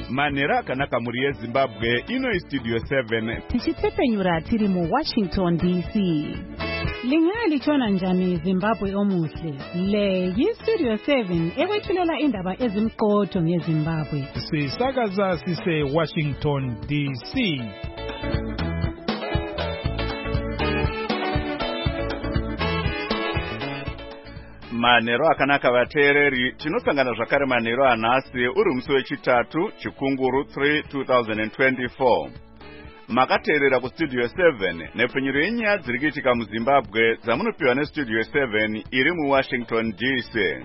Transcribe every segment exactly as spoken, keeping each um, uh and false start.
Manera akanaka muri yeZimbabwe ino istudio seven. Tichitsepenyura tiri mu Washington D C. Lingali chona njani Zimbabwe omuhle. Le yi Studio seven ekwethulela indaba ezimqotho ngeZimbabwe. Sisakaza sise Washington D C. Manero akanaka vateereri, tinosangana zvakare manero anhasi uri musi wechitatu Chikunguru three twenty twenty-four. Makateerera kustudio seven nepfunyiro yenyaya dziri kuitika muZimbabwe dzamunopiwa nestudio seven iri muWashington D C.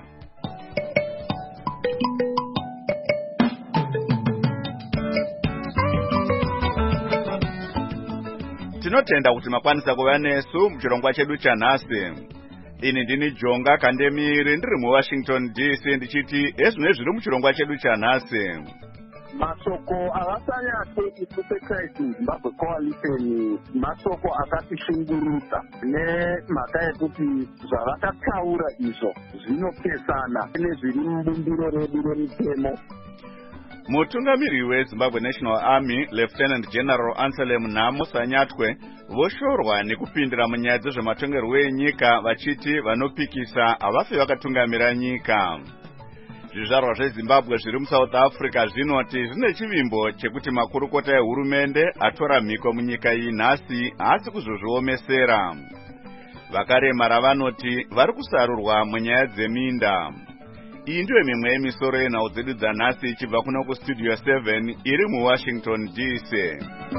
Tinotenda kuti makwanisa kuva nesu muchirongwa chedu chanhasi. Ini ndini Jonga Kandemiri ndiri muWashington D C ndichiti ezvino zviri muchirongwa chedu chanhasi. Masoko avasanyatse isupe Christ Zimbabwe Coalition masoko akatishungurudza nemhaka yekuti zvavakataura izvo zvinopesana nezviri mubumbiro redu remitemo. Mutungamiri weZimbabwe National Army Lieutenant General Anselm Namo Sanyatwe voshorwa nekupindira munyaya dzezvematongerwo enyika vachiti vanopikisa havafi vakatungamira nyika. Zvizvarwa zveZimbabwe zviri muSouth Africa zvinoti zvine chivimbo chekuti makurukota ehurumende atora mhiko munyika iyi nhasi haasi kuzozviomesera. Vakaremara vanoti vari kusarurwa munyaya dzeminda. Iyi ndiyo mimwe yemisoro yenhau dzedu dzanhasi ichibva kuno kustudio seven iri muWashington D C.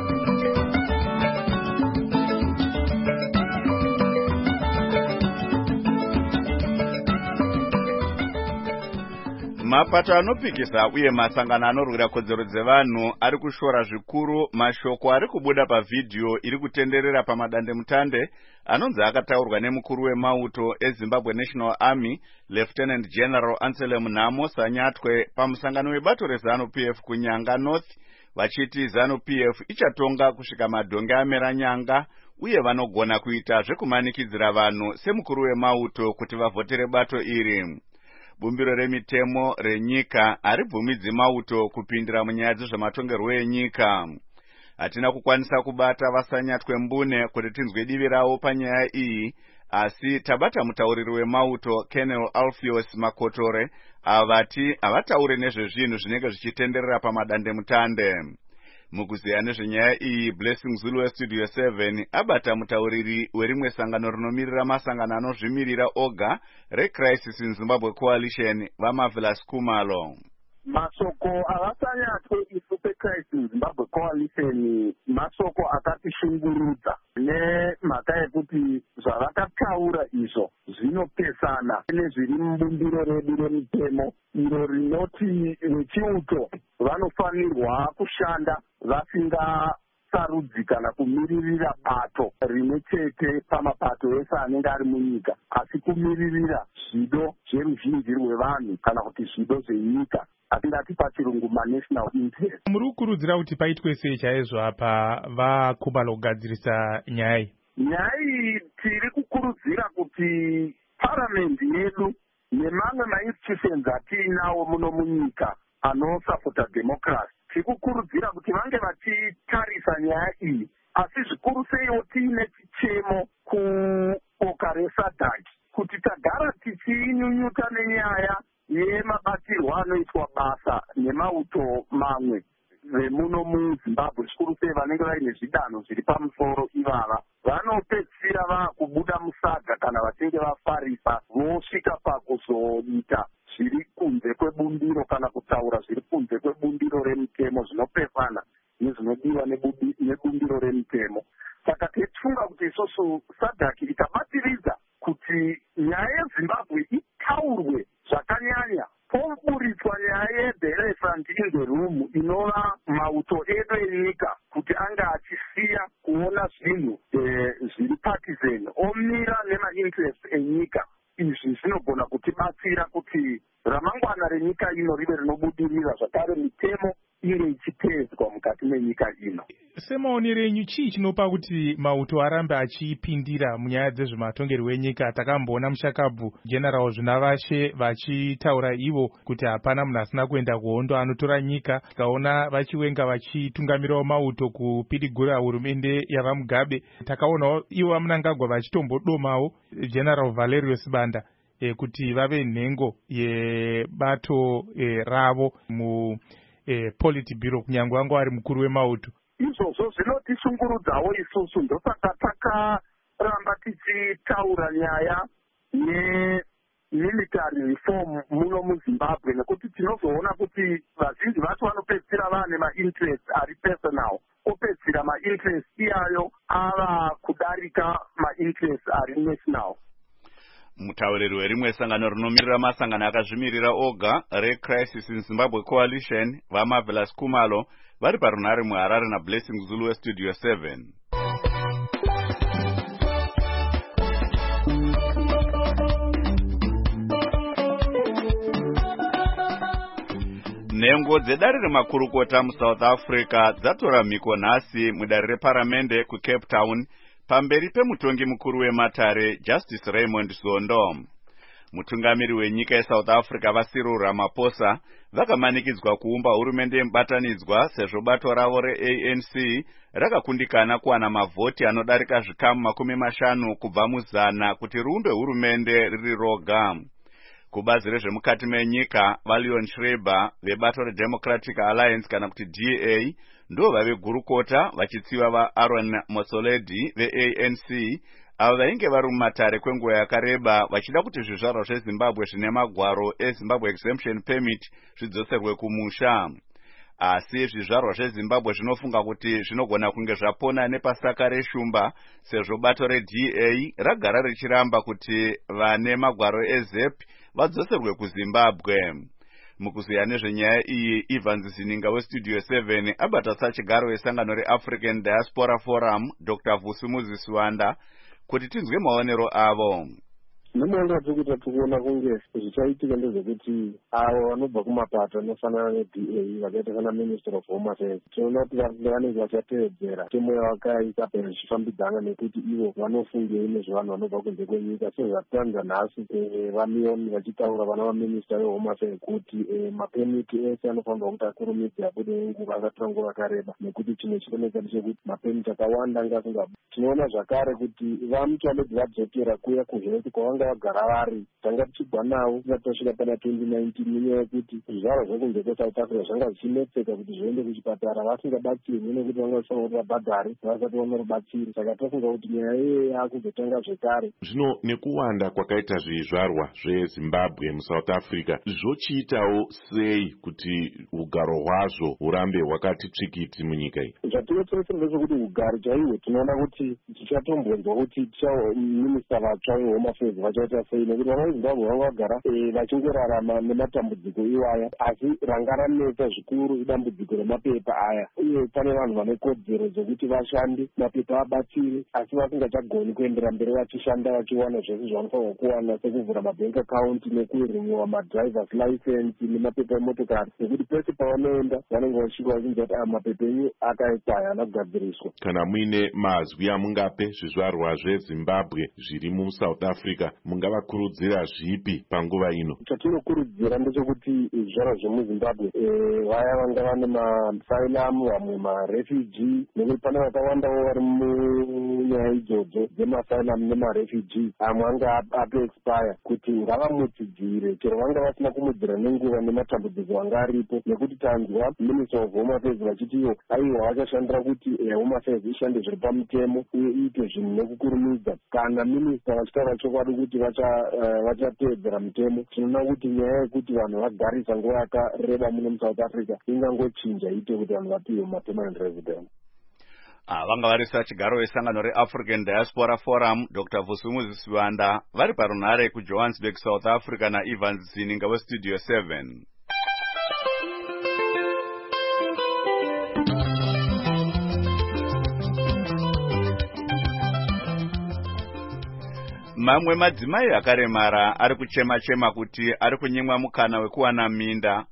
Mapato anopikisa uye masangano anorwira kodzero dzevanhu ari kushora zvikuru mashoko ari kubuda pavhidhiyo iri kutenderera pamadandemutande anonzi akataurwa nemukuru wemauto eZimbabwe National Army Lieutenant General Anselm Namo Sanyatwe pamusangano webato reZANU P F kuNyanga North, vachiti ZANU P F ichatonga kusvika madhonge amera nyanga uye vanogona kuita zvekumanikidzira vanhu semukuru wemauto kuti vavhotere bato iri. Bumbiro remitemo renyika haribvumidzi mauto kupindira munyaya dzezvematongerwo enyika. Hatina kukwanisa kubata Vasanyatwe mbune kuti tinzwe divi ravo panyaya iyi, asi tabata mutauriri wemauto Colonel Alpheus Makotore avati havataure nezvezvinhu zvinenge zvichitenderera pamadandemutande. Mukuziya nezvenyaya iyi, Blessing Zulu westudio seven abata mutauriri werimwe sangano rinomirira masangano anozvimirira oga reCrisis in Zimbabwe Coalition vaMarvelous Kumalo. Masoko avasanyatse isupe Christ in Zimbabwe Coalition masoko akatishungurudza nemhaka yekuti zvavakataura izvo zvinopesana nezviri mubumbiro redu remitemo iro rinoti vechiuto vanofanirwa kushanda vasingasarudzi kana kumiririra bato rimwe chete pamapato ese anenge ari munyika, asi kumiririra zvido zveruzhinji rwevanhu kana kuti zvido zvenyika, atingati pachirungu manational interest. Muri kukurudzira kuti paitwe sei chaizvo apa vaKumalo kugadzirisa nyaya iyi? Nyaya iyi tiri kukurudzira kuti paramendi yedu nemamwe mainstitutions atiinawo muno munyika anosapota democracy tiri kukurudzira kuti vange vachitarisa nyaya iyi, asi zvikuru seiwo tiine chichemo kuboka resadhaki kuti tagara tichinyunyuta nenyaya yemabatirwo anoitwa basa nemauto mamwe vemuno muZimbabwe, zvikuru sei vanenge vaine zvidanho zviri pamusoro ivava vanopedzisira vakubuda musaga kana vachinge vafarisa vosvika pakuzoita zviri kunze kwebumbiro kana kutaura zviri kunze kwebumbiro remitemo zvinopesana nezvinodiwa nebumbiro remitemo. Saka tichifunga kuti isusu sadhaki ikabatiridza kuti nyaya yeZimbabwe itaurwe zvakanyanya, poburitswa nyaya yeThe Elephant in the Room inova mauto edu enyika kuti anga achisiya kuona zvinhu zviri partisan omira nemainterest enyika. Izvi zvinogona kutibatsira kuti ramangwana renyika ino rive rinobudirira, zvakare mitemo iri ichitedzwa mukati menyika ino. Semaonero enyu chii chinopa kuti mauto arambe achipindira munyaya dzezvematongerwo enyika? Takamboona mushakabvu General Zvinavashe vachitaura ivo kuti hapana munhu asina kuenda kuhondo anotora nyika. Tikaona vachiwenga vachitungamirawo mauto kupidigura hurumende yavaMugabe. Takaonawo ivo vaMunangagwa vachitombodomawo General Valerius Banda e, kuti vave nhengo yebato e, ravo mu e, Politburo kunyange wangu ari mukuru wemauto. Izvozvo zvinotishungurudzawo isusu, ndosaka takaramba tichitaura nyaya yemilitary reform muno muZimbabwe, nekuti tinozoona kuti vazhinji vacho vanopedzisira vane mainterest ari personal, opedzisira mainterest iyayo ava kudarika mainterest ari national. Mutauriri werimwe sangano rinomirira masangano akazvimirira oga reCrisis in Zimbabwe Coalition vaMarvelous Kumalo vari parunhare muHarare naBlessing Zulu weStudio seven. Nhengo dzedare remakurukota muSouth Africa dzatora mhiko nhasi mudare reparamende kuCape Town pamberi pemutongi mukuru wematare Justice Raymond Zondo. Mutungamiri wenyika yeSouth Africa vaCyril Ramaphosa vakamanikidzwa kuumba hurumende yemubatanidzwa sezvo bato ravo reA N C rakakundikana kuwana mavhoti anodarika zvikamu makumi mashanu kubva muzana kuti riumbe hurumende riri roga. Kubazi rezvemukati menyika vaLeon Schreiber vebato reDemocratic Alliance kana kuti D A ndo vave gurukota vachitsiva vaAaron Motsoaledi veA N C avo vainge vari mumatare kwenguva yakareba vachida kuti zvizvarwa zveZimbabwe zvine magwaro eZimbabwe Exemption Permit zvidzoserwe kumusha. Asi zvizvarwa zveZimbabwe zvinofunga kuti zvinogona kunge zvapona nepasaka reshumba sezvo bato reD A ragara richiramba kuti vane magwaro eZ E P vadzoserwe kuZimbabwe. Mukuziya nezvenyaya iyi Evans Zininga weStudio seven abata sachigaro wesangano reAfrican Diaspora Forum Doctor Vusumuzi Siwanda kuti tinzwe maonero avo. Nemaonero ekuti tikuona kunge zvichaitika ndezvekuti avo vanobva kumapato anofanana neD A vakaita kana Minister of Home Affairs tinoona kuti vanenge vachatevedzera temwe yavakaita zvichifambidzana nekuti ivo vanofungei nezvevanhu vanobva kunze kwenyika sezvatitanza nhasi vaLeon vachitaura vana vaMinista veHome Affairs kuti mapemiti ese anofanirwa kuti akurumidze abude nenguva akatora nguva yakareba nekuti chimwe chikoneka ndechekuti mapemiti akawanda ngasinga. Tinoona zvakare kuti vaMutsoaledi vadzokera kuya kuzvinoiti kwavanga vagara vari tanga tichigwa navo tisati tasvika pana twenty nineteen munyaya yekuti zvizvarwa zvekunze kweSouth Africa zvanga zvichinetseka kuti zviende kuchipatara vasingabatsirwi nekuti vanga vachifanira kuti vabhadhare vasati vaona rubatsiro. Saka tafunga kuti nyaya iyoyo yaakuzotanga zvekare. Zvino nekuwanda kwakaita zvizvarwa zveZimbabwe muSouth Africa zvochiitawo sei kuti ugaro hwazvo hurambe hwakati tsvikiti munyika iyi? Zvatinotarisira ndezvekuti ugaro chaihwo tinoona kuti tichatombonzwa kuti minista vatsva veHome Affairs vachaita sei nekuti vana veZimbabwe vanga vagara vachingorarama nematambudziko iwaya, asi ranga ranetsa zvikuru idambudziko remapepa aya, uye pane vanhu vane kodzero dzokuti vashande mapepa abatsire asi vasingachagoni kuendera mberi vachishanda vachiwana zvese zvavanofanirwa kuwana sekuvhura mabank account nekurinyiwa madrivers license nemapepa emotokari, nekuti pese pavanoenda vanenge vachika vachinzi kuti mapepa enyu akaitwa haana kugadziriswa. Kana muine mazwi amungape zvizvarwa zveZimbabwe zviri muSouth Africa mungavakurudzira zvipi panguva ino? Chatinokurudzira ndechekuti zvizvarwa zvemuZimbabwe vaya vanga vane maasylum vamwe marefugee nekuti pane vakawandawo vari munyaya idzodzo dzemasylum nemarefugee amwe anga apeexpire kuti ngavamutsidzire chero vanga vasina kumudzira nenguva nematambudziko anga aripo, nekuti tanzwa Minister of Home Affairs vachitiwo aiwa vachashandira kuti Home Affairs ishande zviri pamutemo uye iite zvinhu nekukurumidza. Kana minista vachitaura chokwadi kuti vachateedzera mutemo, tinoona kuti nyaya yekuti vanhu vagarisa nguva yakareba muno muSouth Africa ingangochinja iite kuti vanhu vapiwe mapermanent residence. Vanga vari sachigaro wesangano reAfrican Diaspora Forum Doctor Vusumuzi Siwanda vari parunhare kuJohannesburg, South Africa naEvans Zininga weStudio seven. Mamwe madzimai akaremara ari kuchema chema kuti ari kunyimwa mukana wekuwana minda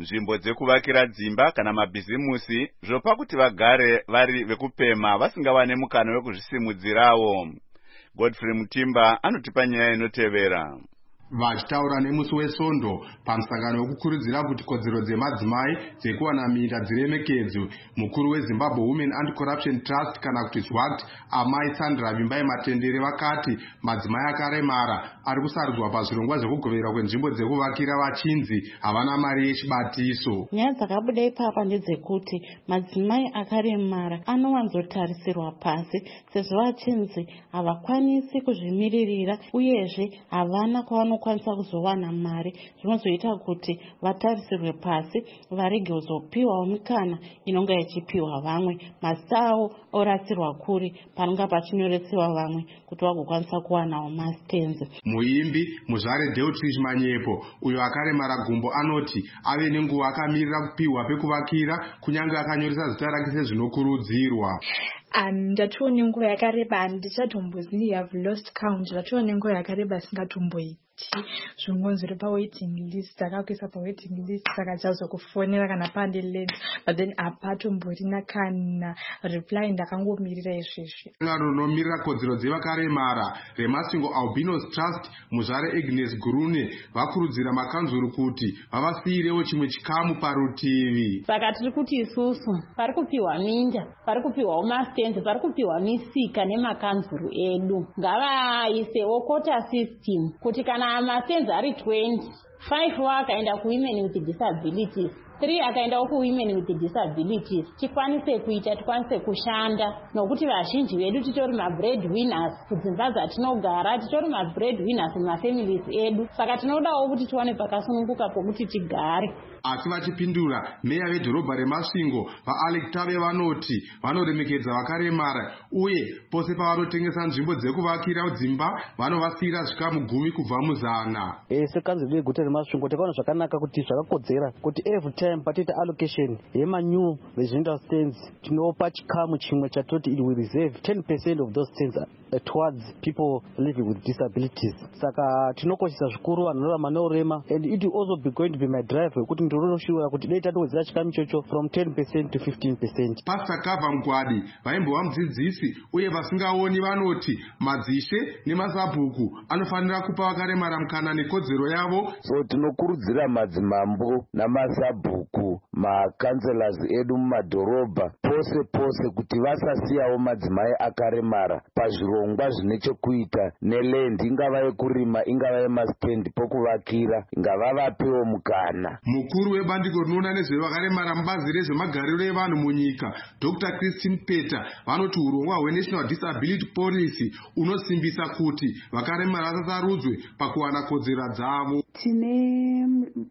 nzvimbo dzekuvakira dzimba kana mabhizimusi zvopa kuti vagare vari vekupema vasingawane mukana wekuzvisimudzirawo. Godfrey Mutimba anotipa nyaya inotevera. Vachitaura nemusi weSondo pamusangano wekukurudzira kuti kodzero dzemadzimai dzekuwana minda dziremekedzwe, mukuru weZimbabwe Women Anti-Corruption Trust kana kuti ZWACT Amai Sandra Vimbai Matendere vakati madzimai akaremara ari kusarudzwa pazvirongwa zvekugoverwa kwenzvimbo dzekuvakira vachinzi havana mari yechibatiso. Nyaya dzakabuda ipapa ndedzekuti madzimai akaremara anowanzotarisirwa pasi sezvo vachinzi havakwanisi kuzvimiririra uyezve havana kwavano kwanisa kuzowana mari, zvinozoita kuti vatarisirwe pasi varege kuzopiwa mikana inonga ichipiwa vamwe, mazita avo orasirwa kuri panonga pachinyoresewa vamwe kuti vagokwanisa kuwanawo masitenzi. Muimbi Muzvare Deutrich Manyepo uyo akaremara gumbo anoti ave nenguva akamirira kupiwa pekuvakira kunyange akanyoresa zita rake sezvinokurudzirwa. Ndatoona nenguva yakareba handichatombozivi, have lost count. Ndatoona nenguva yakareba singatomboiti zvimwe zviri pawaiting list, takakuisa pawaiting list saka chazokufonera kana pande late, but then apatomborina kana reply, ndakangomirira izvezvi. Runomirira kodzero dzevakaremara reMasingo Albinos Trust Muzvare Agnes Gurune vakurudzira makanzuru kuti vavasiyirewo chimwe chikamu parutivi. Saka tiri kuti isusu pari kupiwa minda, pari kupiwa mastenzi, pari kupiwa misika nemakanzuru edu ngavaisewo quota system kuti kana mastenzi ari twenty, five wakaenda kuwomen with disabilities, three akaendawo kuwomen with disabilities, tikwanise kuita, tikwanise kushanda, nokuti vazhinji vedu titori mabreadwinners kudzimba dzatinogara, titori mabreadwinners mumafamilies edu, saka tinodawo kuti tiwane pakasununguka pokuti tigare. Asi vachipindura, meya vedhorobha reMasvingo vaAlec Tave vanoti vanoremekedza vakaremara uye pose pavanotengesa nzvimbo dzekuvakira dzimba vanovasiyira zvikamu gumi kubva muzana. Sekanzuro yeguta reMasvingo takaona zvakanaka kuti zvakakodzera kuti every time patita allocation yemanew residential stands tinopa chikamu chimwe chatoti it will reserve ten percent of those stands towards people living with disabilities. Saka tinokoshesa zvikuru vanhu vanorarama neurema, and it will also be going to be my drive kuti ndinoshura kuti dai tatowedzera chikamu chocho from ten percent to fifteen percent. Pastor Kava Mgwadi vaimbova mudzidzisi uye vasingaoni vanoti madzishe nemasabhuku anofanira kupa vakaremara mukana nekodzero yavo. So tinokurudzira madzimambo namasabhuku makanselas edu mumadhorobha pose pose kuti vasasiyawo madzimai akaremara pazvirongwa zvine chekuita nelendi, ingava yekurima ingava yemastendi pokuvakira, ngavavapewo mukana. Mukuru webandiko rinoona nezvevakaremara mubazi rezvemagariro evanhu munyika Doctor Christine Peter vanoti urongwa hweNational Disability Policy unosimbisa kuti vakaremara vasasarudzwe pakuwana kodzero dzavo. Tine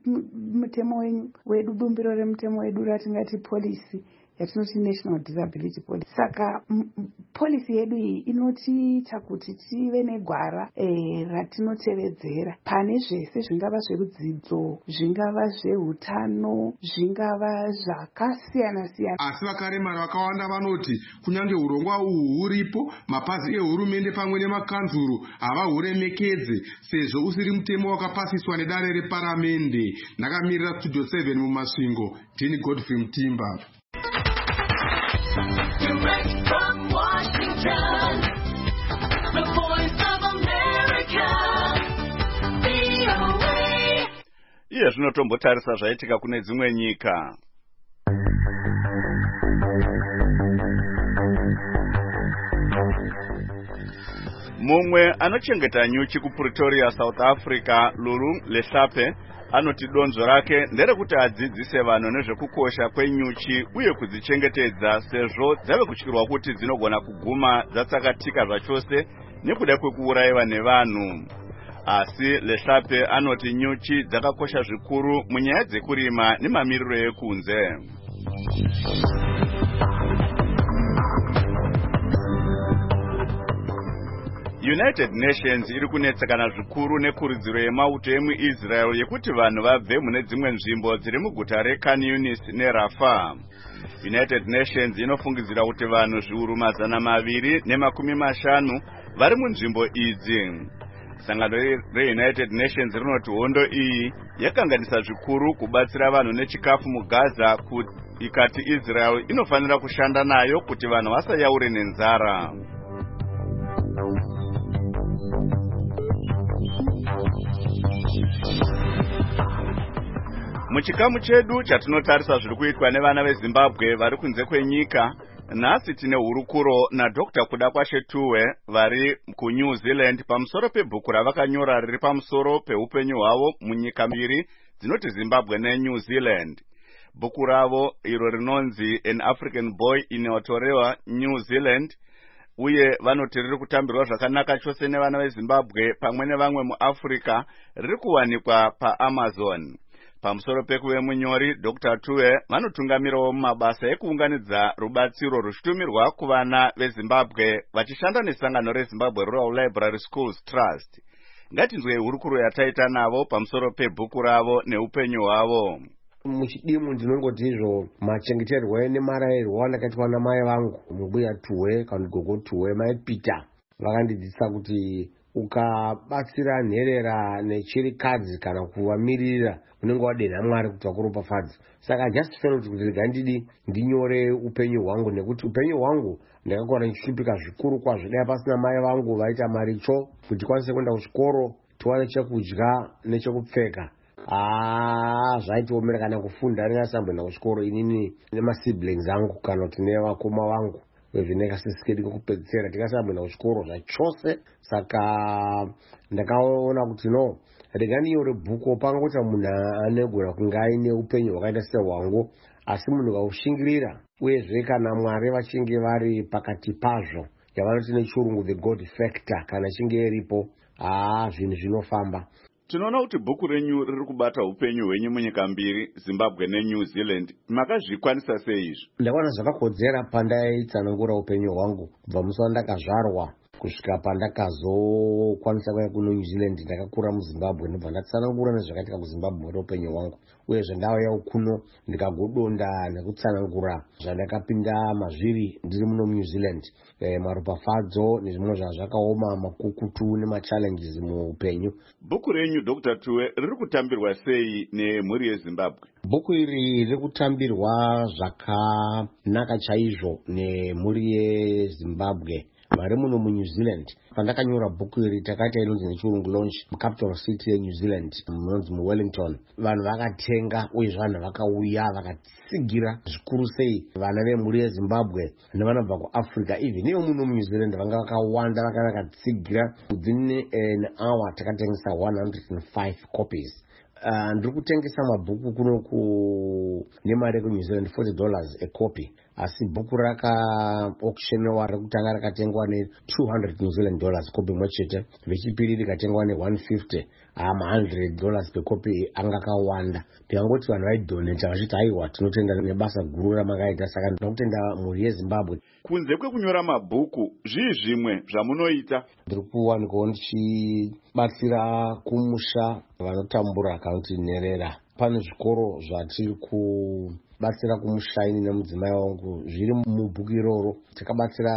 mutemo wedu, bumbiro remutemo wedu ratingati policy yatinoti National Disability Policy. Saka policy yedu iyi inotiita kuti tive negwara e, ratinotevedzera pane zvese, zvingava zverudzidzo, zvingava zveutano, zvingava zvakasiyana siyana. Asi vakaremara vakawanda vanoti kunyange urongwa uhu huripo, mapazi ehurumende pamwe nemakanzuru havahuremekedze sezvo usiri mutemo wakapasiswa nedare reparamende. Ndakamirira Studio seven muMasvingo, Dini Godfrey Mutimba. Direct from Washington, the voice of America, V O A. Iye zvinotombotarisa zvaitika kune dzimwe nyika. Mumwe anochengeta nyuchi kuPretoria, South Africa, Lulu Lehlape anoti donzo rake nderekuti adzidzise vanhu nezvekukosha kwenyuchi uye kudzichengetedza sezvo dzave kutyirwa kuti dzinogona kuguma dzatsakatika zvachose nekuda kwekuurayiwa nevanhu. Asi Lehlape anoti nyuchi dzakakosha zvikuru munyaya dzekurima nemamiriro ekunze. United Nations iri kunetsekana zvikuru nekurudziro yemauto emuIsrael yekuti vanhu vabve mune dzimwe nzvimbo dziri muguta reKhan Yunis neRafah. United Nations inofungidzira kuti vanhu zviuru mazana maviri nemakumi mashanu vari munzvimbo idzi. sangano reunited nations rinoti hondo iyi yakanganisa zvikuru kubatsira vanhu nechikafu mugaza, ikati Israel inofanira kushanda nayo kuti vanhu vasayaure nenzara. Muchikamu chedu chatinotarisa zviri kuitwa nevana veZimbabwe vari kunze kwenyika, nhasi tine hurukuro naDr Kudakwashe Tuwe vari kuNew Zealand pamusoro pebhuku ravakanyora riri pamusoro peupenyu hwavo munyika mbiri dzinoti Zimbabwe neNew Zealand. Bhuku ravo iro rinonzi An African Boy in Aotearoa, New Zealand, uye vanoti riri kutambirwa zvakanaka chose nevana veZimbabwe pamwe nevamwe muAfrica, riri kuwanikwa paAmazon. Pamusoro pekuve munyori, Doctor Tuwe vanotungamirawo mumabasa ekuunganidza rubatsiro ruchitumirwa kuvana veZimbabwe vachishanda nesangano reZimbabwe Rural Library Schools Trust. Ngatinzwe hurukuro yataita navo pamusoro pebhuku ravo neupenyu hwavo. Muchidimu ndinongoti izvo machengeterwo nemarayirwo andakaitwa namai vangu mubuya Tuwe kana gogo Tuwe, mai Peter, vakandidzidzisa kuti ukabatsira nherera nechirikadzi kana kuvamirira unenge wadenha Mwari kuti vakuropafadza. Saka I just felt kuti rega ndidi ndinyore upenyu hwangu, nekuti upenyu hwangu ndakakura ndichishupika zvikuru kwazvo dai pasina mai vangu vaita maricho kuti tikwanise kuenda kuchikoro tiwane chekudya nechekupfeka. Ah, zvaitiomera kana kufunda ringasamboenda kuchikoro inini nemasiblings angu kana kuti nevakoma vangu vezvinekasisikendi kokupedzisira tikasamboenda kuchikoro zvachose. Saka ndakaona kuti no, rega ndinyore bhuku pangoti munhu anogona kunge aine upenyu hwakaita sehwangu, asi munhu kaushingirira uyezve kana Mwari vachinge vari pakati pazvo, yavanoti nechirungu the God factor, kana chinge iripo, ah, zvinhu zvinofamba. Tinoona kuti bhuku renyu riri kubata upenyu hwenyu munyika mbiri, Zimbabwe neNew Zealand. Makazvikwanisa sei izvi? Ndakaona zvakakodzera pandaitsanangura upenyu hwangu kubva musi wandakazvarwa kusvika pandakazokwanisa kuenda kuNew Zealand. Ndakakura muZimbabwe ndobva ndatsanangura nezvakaitika kuZimbabwe neupenyu hwangu, uyezve ndauya kuno ndikagodonda nekutsanangura zvandakapinda mazviri ndiri muno New Zealand, e, maropafadzo nezvimwe zvazvakaoma, makukutu nemachallenges muupenyu. Bhuku renyu Doctor Tuwe riri kutambirwa sei nemhuri yeZimbabwe? Bhuku iri riri kutambirwa zvakanaka chaizvo nemhuri yeZimbabwe vari muno muNew Zealand. Pandakanyora bhuku iri takaita inonzi nechirungu launch mucapital city yeNew Zealand munonzi muWellington. Vanhu vakatenga uye vanhu vakauya vakatsigira zvikuru sei vana vemhuri yeZimbabwe nevanobva kuAfrica, even ivo muno muNew Zealand vanga vakawanda vaka vakatsigira. Within an hour takatengesa one hundred five copies. Uh, ndiri kutengesa mabhuku kuno ku nemari yekuNew Zealand forty dollars a copy, asi bhuku raka auctionewa rekutanga rakatengwa ne two hundred New Zealand dollars copy mwechete, vechipiri rikatengwa ne one fifty, ama one hundred dollars per copy anga kawanda. Tikangoti vanhu vaidonate vachiti aiwa tinotenda nebasa guru ramakaita, saka ndinotenda mhuri yeZimbabwe. Kunze kwekunyora mabhuku, zvii zvimwe zvamunoita? Ndiri kuwanikwa ndichibatsira kumusha vanotambura kana kuti nherera. Pane zvikoro zvatiri kubatsira kumushaini nemudzimai wangu zviri mubhuku iroro. Takabatsira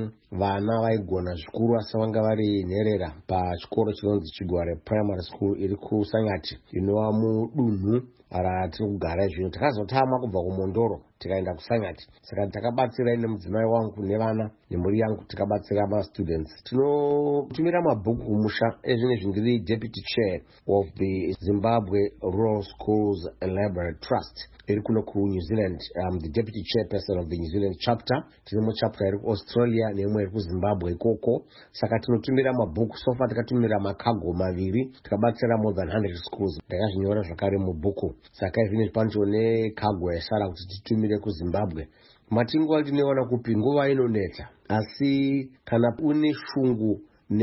vana vaigona zvikuru asi vanga vari nherera pachikoro chinonzi Chigware Primary School iri kuSangati inova mudunhu ratiri kugara zvino. Takazotama kubva kuMondoro tikaenda kuSangati, saka takabatsira ine mudzimai wangu nevana nemhuri yangu, tikabatsira mastudents. Tinotumira mabhuku kumusha. Ezvinezvi ndiri deputy chair of the Zimbabwe Rural Schools and Library Trust iri kuno kuNew Zealand. I'm the deputy chairperson of the New Zealand chapter. Tine mu chapter iri kuAustralia neimwe iri kuZimbabwe ikoko. Saka tinotumira mabhuku. So far takatumira makago maviri, tikabatsira more than one hundred schools. Ndakazvinyora zvakare mubhuku. Saka izvinezvi pancho nekago yasara kuti titumire kuZimbabwe. Matinguva tinoona kupi nguva inoneta, asi kana une shungu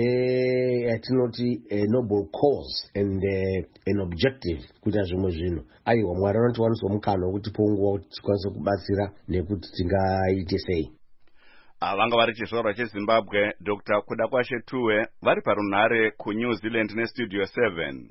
ne yatinoti a noble cause and uh, an objective kuita zvimwe zvinhu, aiwa Mwari anotiwanisa mukana wekuti ponguva kuti tikwanise kubatsira nekuti tingaite sei. Vanga vari chizvarwa cheZimbabwe Doctor Kudakwashe Tuwe vari parunhare kuNew Zealand neStudio seven.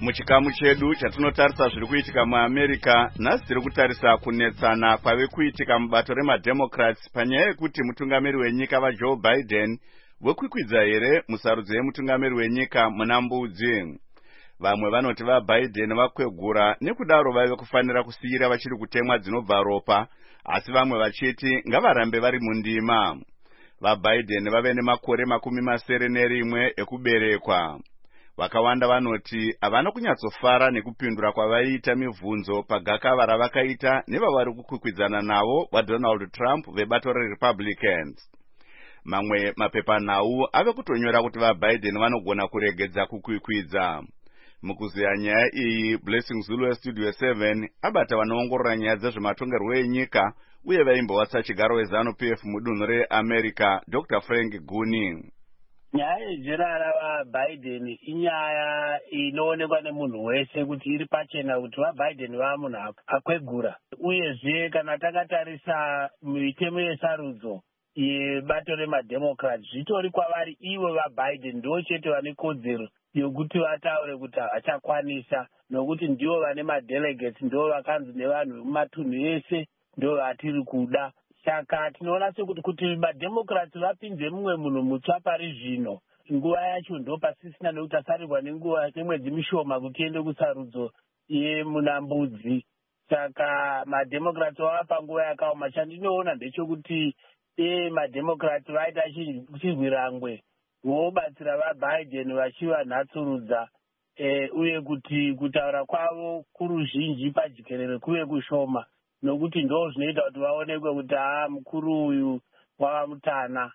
Muchikamu chedu chatinotarisa zviri kuitika muAmerica, nhasi tiri kutarisa kunetsana kwave kuitika mubato remademocrats panyaya yekuti mutungamiri wenyika vaJoe Biden vokwikwidza here musarudzo yemutungamiri wenyika muna mbudzi. Vamwe vanoti vaBiden vakwegura nekudaro vave kufanira kusiyira vachiri kutemwa dzinobva ropa, asi vamwe vachiti ngavarambe vari mundima. VaBiden vave nemakore makumi masere nerimwe ekuberekwa. Vakawanda vanoti havana kunyatsofara nekupindura kwavaiita mibvunzo pagakava ravakaita nevavari kukwikwidzana navo vaDonald Trump vebato reRepublicans. Mamwe mapepanhau ave kutonyora kuti vaBiden vanogona kuregedza kukwikwidza. Mukuziya nyaya iyi, Blessing Zulu Studio seven abata vanoongorora nyaya dzezvematongerwo enyika uye vaimbowatsa chigaro weZanu-P F mudunhu reAmerica, Doctor Frank Guni. Nyaya yejerara vaBiden inyaya inoonekwa nemunhu wese kuti iri pachena kuti vaBiden vamunhu akwegura. Uyezve kana takatarisa mitemo yesarudzo yebato remademocrats, zvitori kwavari ivo vaBiden ndo chete vane kodzero yokuti vataure kuti havachakwanisa, nokuti ndivo vane madelegates, ndo vakanzi nevanhu vemumatunhu ese ndo vatiri kuda. Saka tinoona sekuti kuti mademocrats vapinze mumwe munhu mutsva pari zvino, nguva yacho ndo pasisina nekuti asarirwa nenguva nemwedzi mishoma kuti ende kusarudzo yemunambudzi. Saka mademocrats vava panguva yakaoma. Chandinoona ndechekuti e mademocrats vaita chirwirangwe vobatsira vaBiden vachiva nhatsurudza, e, uye kuti kutaura kwavo kuruzhinji pajikerere kuve kushoma, nokuti ndo zvinoita kuti vaonekwe kuti haa mukuru uyu wava mutana.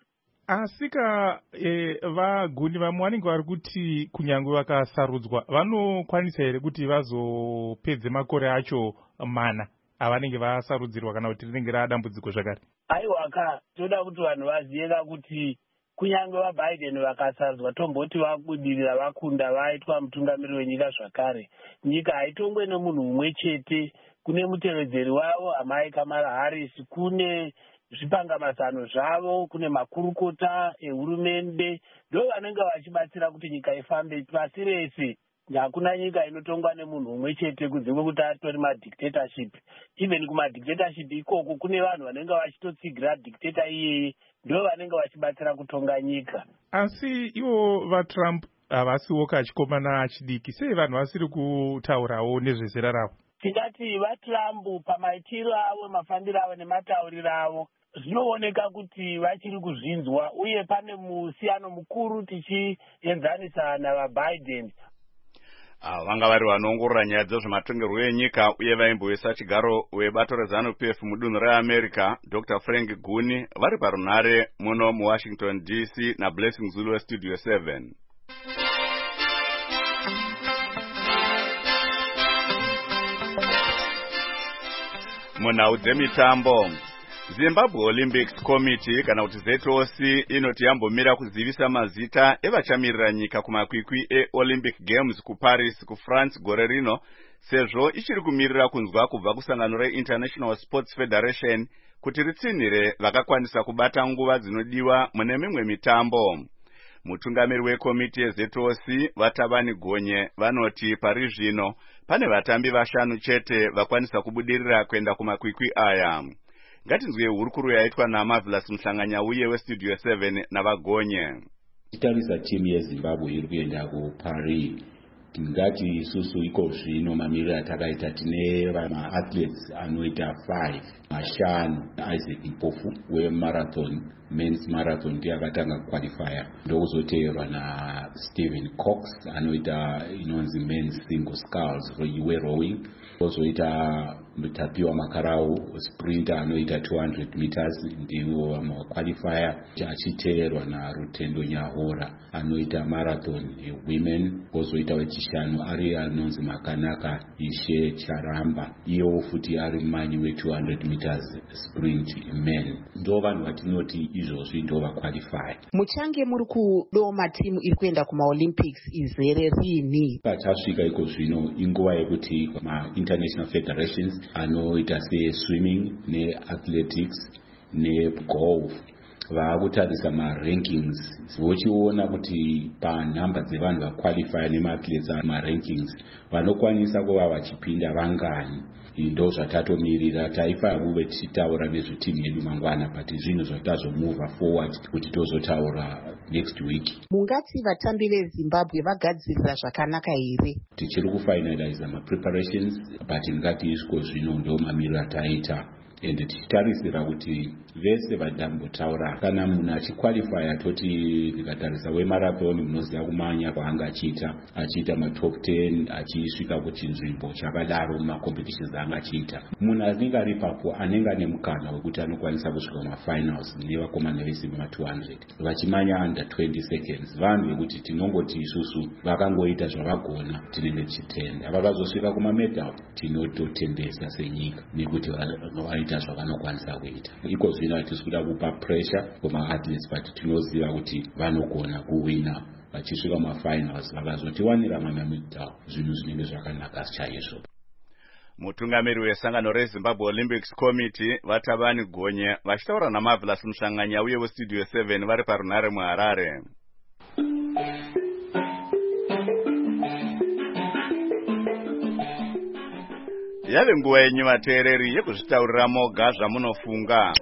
Asika e, vaguni vamwe vanenge vari kuti kunyange vakasarudzwa vanokwanisa here kuti vazopedze makore acho mana avanenge vasarudzirwa kana kuti rinenge radambudziko zvakare? Aiwa ka, toda kuti vanhu vaziyeka kuti kunyange vaBiden vakasarudzwa tomboti vabudirira vakunda vaitwa mutungamiri wenyika zvakare, nyika haitongwe nemunhu mumwe chete. Kune mutevedzeri wavo amai Kamala Harris, kune zvipangamazano zvavo, kune makurukota ehurumende, ndo vanenge vachibatsira kuti nyika ifambe pasi rese. Hakuna nyika inotongwa nemunhu mumwe chete kunze kwekuti atori madictatorship. Even kumadictatorship ikoko kune vanhu vanenge vachitotsigira dictator iyeye, ndo vanenge vachibatsira kutonga nyika. Asi ivo vaTrump havasiwo kachikomana achidiki, sei vanhu vasiri kutaurawo nezvezera ravo? Tingati vaTrump pamaitiro avo, mafambiro avo nematauriro avo zvinooneka kuti vachiri kuzvinzwa, uye pane musiyano mukuru tichienzanisa navaBiden. Ah, vanga vari vanoongorora nyaya dzezvematongerwo enyika uye vaimboisa chigaro webato reZanu-P F mudunhu reAmerica, Doctor Frank Guni, vari parunhare muno muWashington D C naBlessing Zulu Studio seven. Munhau dzemitambo, Zimbabwe Olympics Committee kana kuti Z O C inoti yambomira kuzivisa mazita evachamirira nyika kumakwikwi eOlympic Games kuParis kuFrance gore rino, sezvo ichiri kumirira kunzwa kubva kusangano reInternational Sports Federation kuti ritsinhire vakakwanisa kubata nguva dzinodiwa mune mimwe mitambo. Mutungamiri wekomiti yeZ O C Vatabani Gonye vanoti pari zvino pane vatambi vashanu chete vakwanisa kubudirira kuenda kumakwikwi aya. Ngatinzwe hurukuru yaitwa naMarvelous Mhlanganya uye weStudio seven navagonye. Titarisa timu yeZimbabwe iri kuenda kuParis. Ngati isusu iko zvino mamiriro atakaita tine vama-athletes anoita five, mashanu, Isaac Mpofu wemarathon, men's marathon ndiye akatanga kuqualifya, ndokuzoteerwa naStephen Cox anoita inonzi men's single sculls werowing, kozoita Mutapiwa Makarau sprinter anoita two hundred meters ndiwo vamaqualifya, achiteerwa naRutendo Nyahora anoita marathon women, kozoita wechishanu ari anonzi Makanaka Ishe Charamba, iyewo futi ari mumanyi we two hundred meters sprint men. Ndo vanhu vatinoti izvozvi ndo vaqualify. Muchange muri kudoma timu iri kuenda kumaolympics izere rini? Patasvika iko zvino inguva yekuti ma-international federations anoita se-swimming ne-athletics ne-golf vakutarisa marankings vochiona kuti panhamba dzevanhu vaqualifya nemaathlets amarankings vanokwanisa kuva vachipinda vangani. Ndo zvatatomirira taifaa kuve tichitaura nezvetimu yedu mangwana but zvinhu zvatazomuvha forward kuti tozotaura next week. Mungati vatambi veZimbabwe vagadzirira zvakanaka here? Tichiri kufinalize mapreparations but ngati isiko zvino ndo mamiriro ataita ende tichitarisira kuti vese vadambotaura kana munhu achiqualifya toti ndikatarisa wemarathon munoziva kumanya kwaanga achiita achiita matop ten achisvika kuchinzvimbo chakadaro mumacompetitions aanga achiita munhu anenge ari ipapo anenge ane mukana wekuti anokwanisa kusvika mafinals nevakomana vese vema two hundred vachimanya under twenty seconds vanhu vekuti tinongoti isusu vakangoita zvavagona tinenge tichitenda vakazosvika kumamedal tinototendesa senyika nekuti vaita zvavanokwanisa kuita. Iko zvino hatisi kuda kupa pressure kumaathletes but tinoziva kuti vanogona kuwina vachisvika mafinals vakazotiwanira mamamedal zvinhu zvinenge zvakanaka chaizvo. Mutungamiri wesangano reZimbabwe Olympics Committee Vatabani Gonye vachitaura naMarvelous Mushanganya uye westudio seven vari parunare muHarare. Yave nguva yenyu vateereri yekuzvitaurira moga zvamunofunga.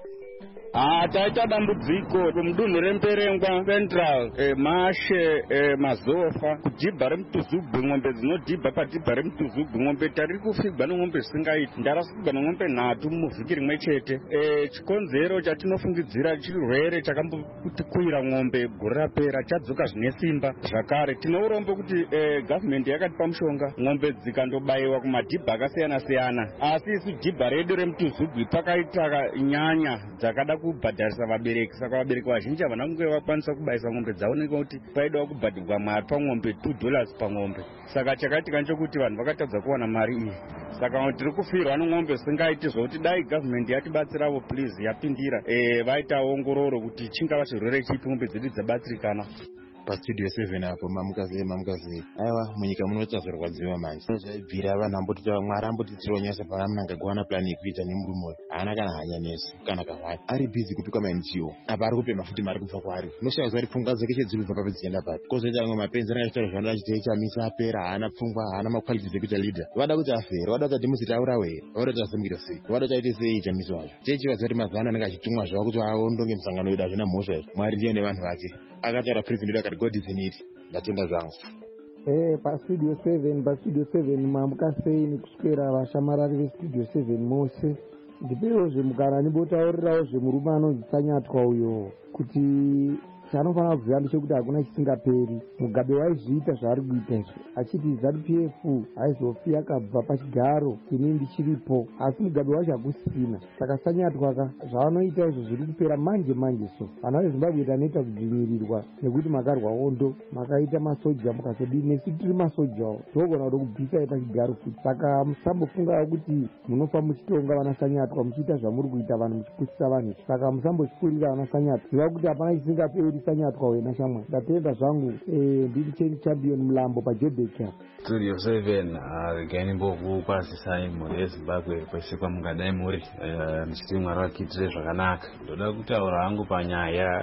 Ah, taita dambudziko kumudunhu remperengwa Central, eh, Mashe, eh, Mazofa, kudhibha remutuzugwe, ng'ombe dzinodhibha padhibha remutuzugwe, ng'ombe tariri kufigwa neng'ombe zisingaiti, ndarasifigwa neng'ombe nhatu muvhiki rimwe chete. Eh, chikonzero chatinofungidzira chirwere chakambotikuira ng'ombe gore rapera chadzoka zvine simba. Zvakare tinourombo kuti eh, government yakatipa mushonga ng'ombe dzikandobayiwa kumadhibha akasiyana siyana. Asi isu dhibha redu remutuzugwe pakaita nyanya dzakada kubhadharisa vabereki saka vabereki vazhinji havana kunge vakwanisa kubayisa ng'ombe dzavo nekuti paidawo kubhadharwa mari pang'ombe two dollars pang'ombe. Saka chakaitika nchokuti vanhu vakatadza kuwana mari iyi. Saka tiri kufirwa neng'ombe zisingaiti zvokuti dai government yatibatsiravo please yapindira eh vaita ongororo kuti chingava chirwere chipi ng'ombe dzedu dzabatsirikana. Pastudio seven apo mamukazi mamukazi aiwa munyika munotazorwadziwa manje zvaibvira vanhu ambotiti mwari ambotitironesa paamunanga kuwana plani yekuita nemurume uyu haana kana hanya nesu kana kahwari ari bhizi kupika maenjiwo apa ari kupema futi mari kubva kwaari unoshawa zuva ripfungwa dzake chedziri kubva papo dzichienda papi kozoita amwe mapenzi anachitaura zvanoda chiti ichamisa apera haana pfungwa haana makwaliti dzekuita leader vada kuti afere vada kuti atimuzitaurawo here vada kuti asamukira sei vada kuti aite sei ichamiso wacho chechivaziva kuti mazuva ano anenge achitumwa zvava kuti aondonge musangano wedu hazvina mhosva izvo mwari ndiye nevanhu vake akataura president akati God is in it ndatenda zvangu. Eh, pastudio seven pastudio seven mamukasei nekuswera vashamarari vestudio seven mose ndipewo zvemugara nimbotaurirawo zvemurume anonzi Tsanyatwa uyo kuti chaanofanira kuziva ndechekuti hakuna chisingaperi. Mugabe waizviita zvaari kuita izvo achiti zanu P F aizofi akabva pachigaro ini ndichiripo asi mugabe wacho hakusina. Saka Tsanyatwa ka zvavanoita izvo zviri kupera manje manje so vana veZimbabwe tanoita kudzvinyirirwa nekuti makarwa ondo makaita masoja mukazodii nesu tiri masojawo togona kuda kubvisai pachigaro futi. Saka musambofungawo kuti munofa muchitonga vana Tsanyatwa muchiita zvamuri kuita vanhu muchipusisa vanhu. Saka musambochipurira vana Tsanyatwa ziva kuti hapana chisingaperi Tsanyatwa wena shamwari. Ndatenda zvangu eh ndiri change champion mulambo paJobek. Studio seven aregani mbovu kwazisai mhuri yeZimbabwe kwese kwamungadai muri muchiti mwari vakiitire zvakanaka. Ndoda kutaura hangu panyaya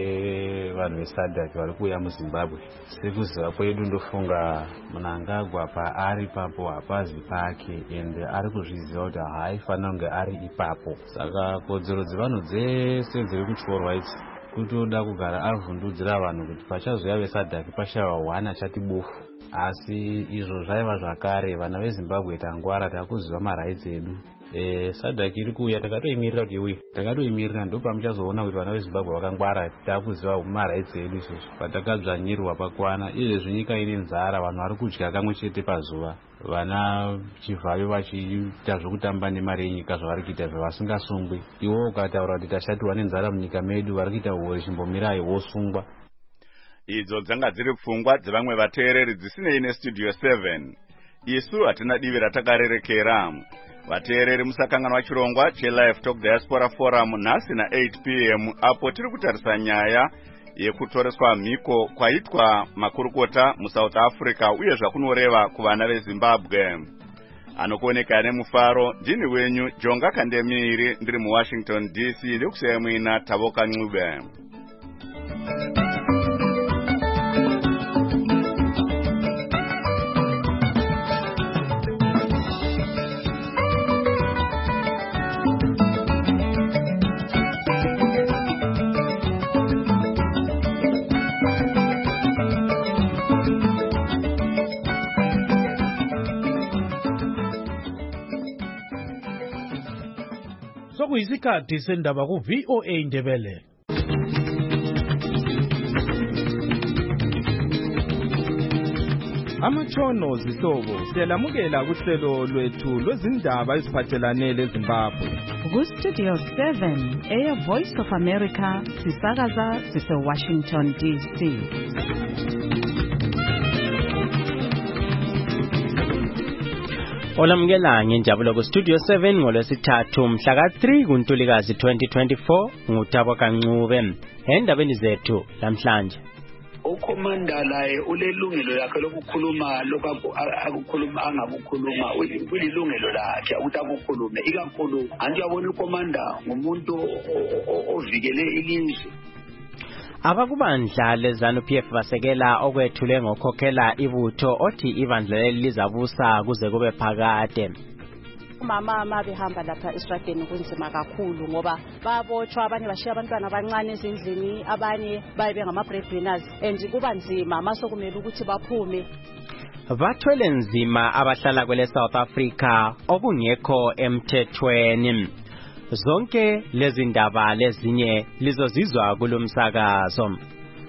yevanhu veSADC vari kuuya muZimbabwe. Sekuziva kwedu ndofunga Mnangagwa paari ipapo hapazi pake ende ari kuzviziva kuti haifanira kunge ari ipapo. Saka kodzero dzevanhu dzese dziri kutyorwa idzi kutoda kugara avhundudzira vanhu kuti pachazoya veSADC pashaiwa hwana chati bofu. Asi izvo zvaiva zvakare vana veZimbabwe tangwara takuziva maraits edu. Eh SADC iri kuuya takatoimirira kuti iwe takatoimirira ndopamuchazoona kuti vana veZimbabwe vakangwara takuziva maraits edu izvozvo patakadzvanyirwa pakwana izvezvi nyika ine nzara vanhu vari kudya kamwe chete pazuva vana chivhave vachiita zvokutamba nemari yenyika zvavari kuita zvavasingasungwi. Iwo ukataura kuti tashatirwa nenzara munyika medu vari kuita uori chimbomirai wosungwa. Idzo dzanga dziri pfungwa dzevamwe vateereri dzisinei nestudio seven. Isu hatina divi ratakarerekera. Vateereri musakanganwa chirongwa cheLive Talk Diaspora Forum nhasi na eight p m apo tiri kutarisa nyaya yekutoreswa mhiko kwaitwa makurukota muSouth Africa uye zvakunoreva kuvana veZimbabwe. anokuoneka nemufaro. Ndini wenyu Jonga Kandemiri, ndiri muWashington D C. Ndikusiyai muina Tavoka Ncube. Sokuyisikhathi sendaba ku V O A Ndebele. Amatshono zihlobo siyalamukela kuhlelo lwethu lwezindaba eziphathelane leZimbabwe. Ku Studio seven, Air Voice of America, sisakaza sise Washington D C. Olamukela ngenjabulo ku Studio seven ngolwesithathu mhla ka three kuNtulikazi twenty twenty-four nguThabo Ncube. Endabeni zethu namhlanje. Ukhomanda laye ulelungelo lakhe lokukhuluma lokho akukhuluma angakukhuluma ulilungelo lakhe ukuthi akukhulume ikakhulu anje yabona ukhomanda ngumuntu ovikele ilizwe. Abakubandla leZANU-P F basekela okwethule ngokhokhela ibutho othi ibandla leli lizabusa kuze kube phakade. Umama mabehamba lapha esitradeni kunzima kakhulu ngoba babotshwa abanye bashiya abantwana abancane ezindlini abanye babe ngama breadwinners and kuba nzima masokumele ukuthi baphume. Bathwele nzima abahlala kwele South Africa okungekho emthethweni. Zonke lezi ndaba lezinye lizozizwa kulomsakazo.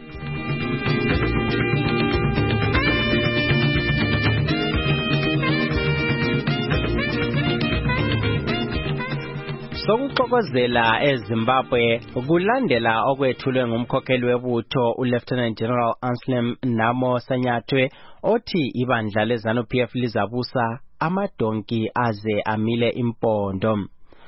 Sokuxokozela eZimbabwe kulandela okwethulwe ngumkhokheli webutho uLieutenant General Anselm Namo Sanyathwe othi ibandla leZANU-P F lizabusa amadonki aze amile impondo.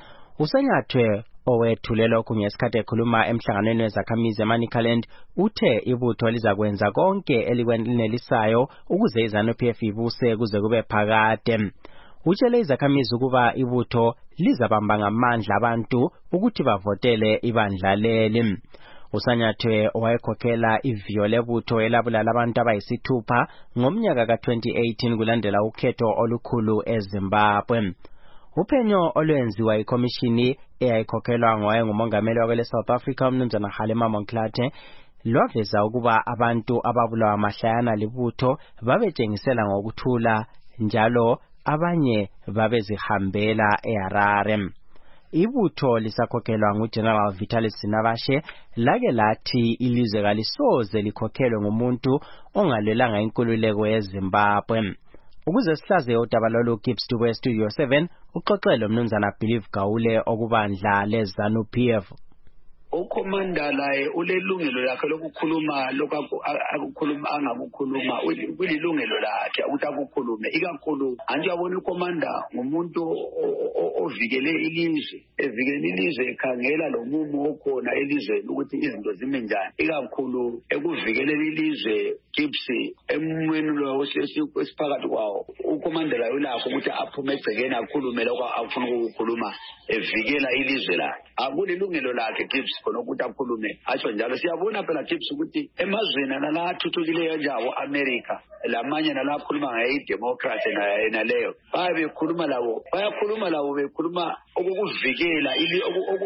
Usanyathwe owethule lokhu ngesikhathi ekhuluma emhlanganweni wezakhamizi eManicaland uthe ibutho lizakwenza konke elikwenelisayo ukuze iZANU-P F ibuse kuze kube phakade. Utshele izakhamizi ukuba ibutho lizabamba ngamandla abantu ukuthi bavotele ibandla leli. Usanyathwe owayekhokhela iviyo lebutho elabulala abantu abayisithupha ngomnyaka ka twenty eighteen kulandela ukhetho olukhulu eZimbabwe. Uphenyo olwenziwa ikomishini eyayikhokhelwa ngowaye ngumongameli wakwe South Africa umnumzana Halima Monklathe lwaveza ukuba abantu ababulawa mahlayana libutho babetshengisela ngokuthula njalo abanye babezihambela eHarare. Ibutho lisakhokhelwa nguGeneral Vitalis Sinabashe lake lathi ilizwe kalisoze likhokhelwe ngumuntu ongalwelanga inkululeko yeZimbabwe. Ukuze sihlaze udaba lolu Gibbs Dube Studio seven uxoxele umnumzana Believe Gawule okubandla leZANU-P F. Ukhomanda laye ulelungelo lakhe lokukhuluma lokho akukhuluma angakukhuluma ulilungelo lakhe ukuthi akukhulume ikakhulu anje yabona ukhomanda ngumuntu ovikele ilizwe evikele ilizwe ekhangela lo mumo okhona elizweni ukuthi izinto zime njani ikakhulu ekuvikeleni ilizwe Gibbs emweni lo esiphakathi kwawo ukhomanda laye ulakho ukuthi aphume egcekeni akhulume lokho afuna ukukhuluma evikela ilizwe la akulilungelo lakhe Gibbs khona ukuthi akhulume atsho njalo siyabona phela Gibbs ukuthi emazweni nalathuthukileyo njawo America lamanye nalakhuluma ngayi democracy naleyo babe bekhuluma labo bayakhuluma labo bekhuluma ukukuvikela ili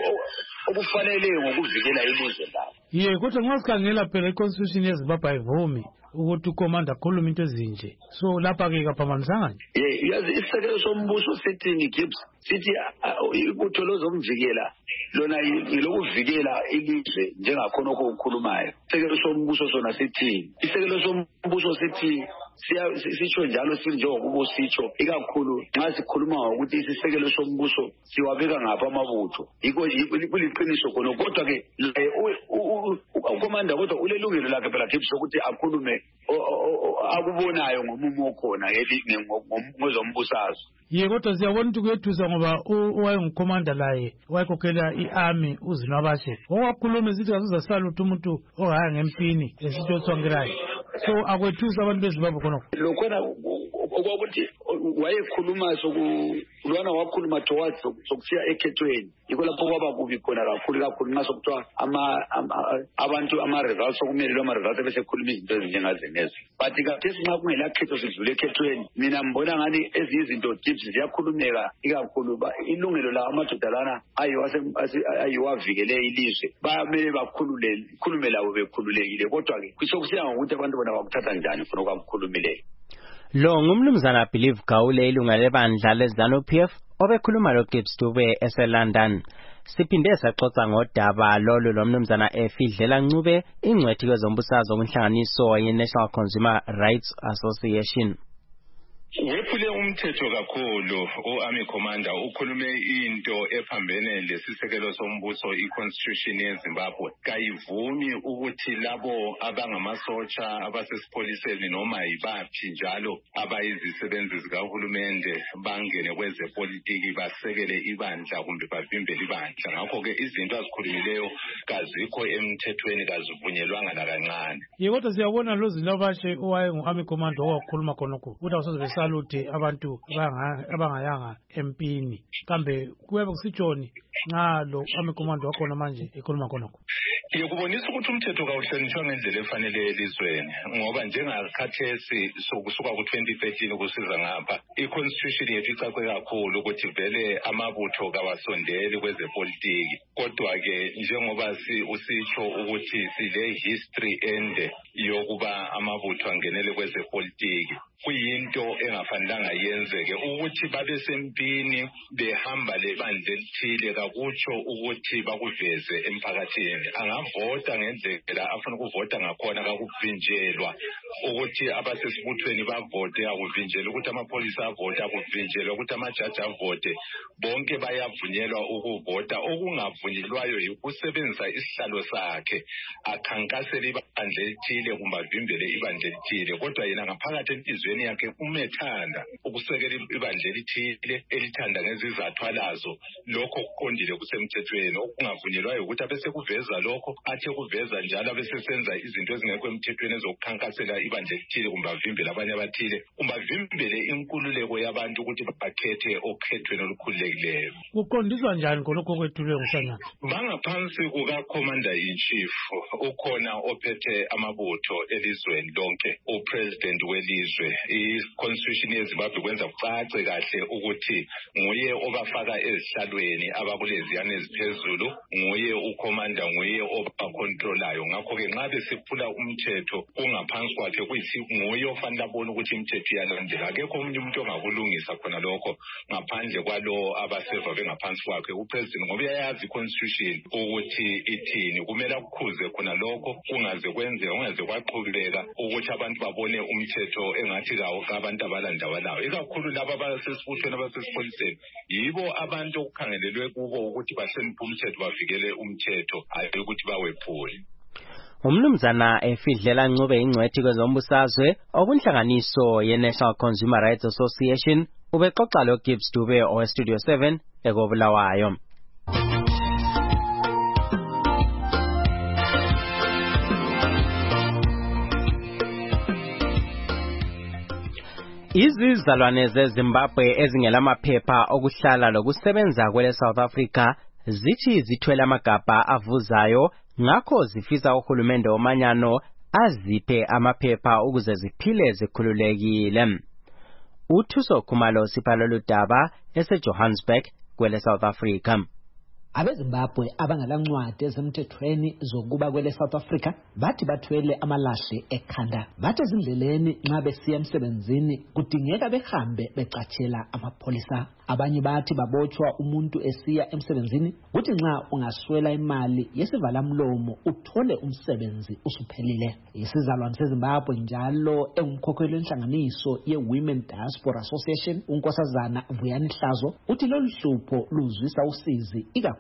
okufanele ngokuvikela ilizwe labo. Ye kodwa ngasikhangela phela iconstitution yeZimbabwe ayivumi ukuthi ukhomanda akhulume into ezinje so lapha ke kaphambanisanga nje. Ye yazi isekelo sombuso sithini Gibbs sithi ibutho lozomvikela lona yilokuvikela ilizwe njengakhona okukhulumayo. Isekelo sombuso sona sithi isekelo sombuso sithi sisho njalo sinjengokubo sitsho ikakhulu nxa sikhuluma ukuthi isisekelo sombuso siwabeka ngapha amabutho yiko kuliqiniso khona kodwa ke ukomanda kodwa ulelungelo lakhe phela Gibbs ukuthi akhulume akubonayo ngomumo okhona ngezombusazo. Ye kodwa siyabona ukuthi kuyethusa ngoba owayengukhomanda laye wayekhokhela i-army uZinwabashe owakhuluma isithi asizasala ukuthi umuntu ohaya ngempini esitho songerayo so akwethusa abantu beZimbabwe khona lokhona okwakuthi wayekhuluma sokulwana wakhuluma towards sokusiya ekhethweni yikho lapho kwaba kubi khona kakhulu kakhulu nxa sokuthiwa abantu ama-results okumelelwe ama-results ebesekhuluma izinto ezinjengazenezo but kathesi nxa kungela khetho sidlule ekhethweni mina mbona ngani ezinye izinto tips ziyakhulumeka ikakhulu ilungelo la amadoda lana ayiwo avikele ilizwe bamele bakhulume labo bekhululekile kodwa-ke kusokusiya ngokuthi abantu bona bakuthatha njani khona okwakukhulumileyo. Lo ngumnumzana Believe Gawule ilunga lebandla leZANU P F obekhuluma lo Gibbs Dube eseLondon. Siphinde saxoxa ngodaba lolu lomnumzana Efidlela Ncube ingcwethi kwezombusazwe kunhlanganiso ye-National Consumer Rights Association. Wephule umthetho kakhulu u-Army Commander ukhulume into ephambene lesisekelo sombuso i-Constitution yeZimbabwe kayivumi ukuthi labo abangamasotsha abasesipholiseni noma yibaphi njalo abayizisebenzi zikahulumende bangene kwezepolitiki basekele ibandla kumbe bavimbele ibandla. Ngakho-ke izinto azikhulumileyo kazikho emthethweni kazivunyelwanga nakancane. Kodwa siyabona lo Zinabashe owaye ngu-Army Commander owakhuluma khonokho ukuthi awusoze salute abantu abangayanga empini kambe kuyabe kusitshoni nxa lo Army Commander wakhona manje ekhuluma khonokho. Yekubonisa ukuthi umthetho kawuhlonitshwa ngendlela efanele elizweni ngoba njengakhathesi sokusuka ku-twenty thirteen kusiza ngapha i-constitution yethu icace kakhulu ukuthi vele amabutho kawasondeli kwezepolitiki kodwa-ke njengoba usitsho ukuthi sile history ende yokuba amabutho angenele kwezepolitiki kuyinto engafanelanga yenzeke ukuthi babe sempini behamba lebandla elithile kakutsho ukuthi bakuveze emphakathini. Angavota ngendlela afuna ukuvota ngakhona kakuvinjelwa ukuthi abasesibuthweni bavote akuvinjelwa ukuthi amapholisa avote akuvinjelwa ukuthi amajaji avote bonke bayavunyelwa ukuvota. Okungavunyelwayo yikusebenzisa isihlalo sakhe akhankasele ibandla elithile kumbe avimbele ibandla elithile kodwa yena ngaphakathi enhliziyweni yakhe umethanda ukusekela ibandla elithile elithanda ngezizathu alazo lokho kuqondile kusemthethweni. Okungavunyelwayo ukuthi abese kuveza lokho athe kuveza njalo abesesenza izinto ezingekho emthethweni ezokukhankasela ibandla elithile kumbe avimbele abanye abathile kumbe avimbele inkululeko yabantu ukuthi bakhethe okhethweni olukhululekileyo. Kuqondiswa njani khonokho kwethulwe nguSanyana? Bangaphansi kuka-Commander in Chief ukhona ophethe amabutho elizweni lonke upresident welizwe. I-Constitution yeZimbabwe kwenza kucace kahle ukuthi nguye obafaka ezihlalweni abakuleziyana eziphezulu, nguye ukhomanda, nguye obakontrolayo. Ngakho-ke nxa besiphula umthetho kungaphansi kwakhe kuyisi nguye ofanele abone ukuthi imithetho iyalandela. Akekho omunye umuntu ongakulungisa khona lokho ngaphandle kwalo abaseva bengaphansi kwakhe upresident ngoba uyayazi i-Constitution ukuthi ithini. Kumele akukhuze khona lokho kungaze kwenzeka kungaze kwaqhubeka ukuthi abantu babone umthetho engathi abantu abalandawalayo ikakhulu laba abasesibuthweni abasesipholiseni yibo abantu okukhangelelwe kubo ukuthi bahloniphe umthetho bavikele umthetho hayi ukuthi bawephule. Umnumzana Efidlela Ncube ingcwethi kwezombusazwe okunhlanganiso ye-National Consumer Rights Association ubexoxa lo Gibbs Dube oweStudio seven ekobulawayo. Izizalwane zeZimbabwe ezingelamaphepha okuhlala lokusebenza kwele South Africa zithi zithwele amagabha avuzayo ngakho zifisa uhulumende womanyano aziphe amaphepha ukuze ziphile zikhululekile. Uthuso Khumalo siphala ludaba eseJohannesburg kwele South Africa. AbeZimbabwe abangalancwadi ezemthethweni zokuba kwele South Africa bathi bathwele amalahle ekhanda. Bathi ezindleleni nxa besiya emsebenzini kudingeka behambe becatshela amapholisa. Abanye bathi babotshwa umuntu esiya emsebenzini kuthi nxa ungaswela imali yesivalamlomo uthole umsebenzi usuphelile. Isizalwane seZimbabwe njalo engumkhokheli wenhlanganiso ye-Women Diaspora Association uNkosazana Vuyani Hlazo uthi lolu hlupho luzwisa usizi ikakhulu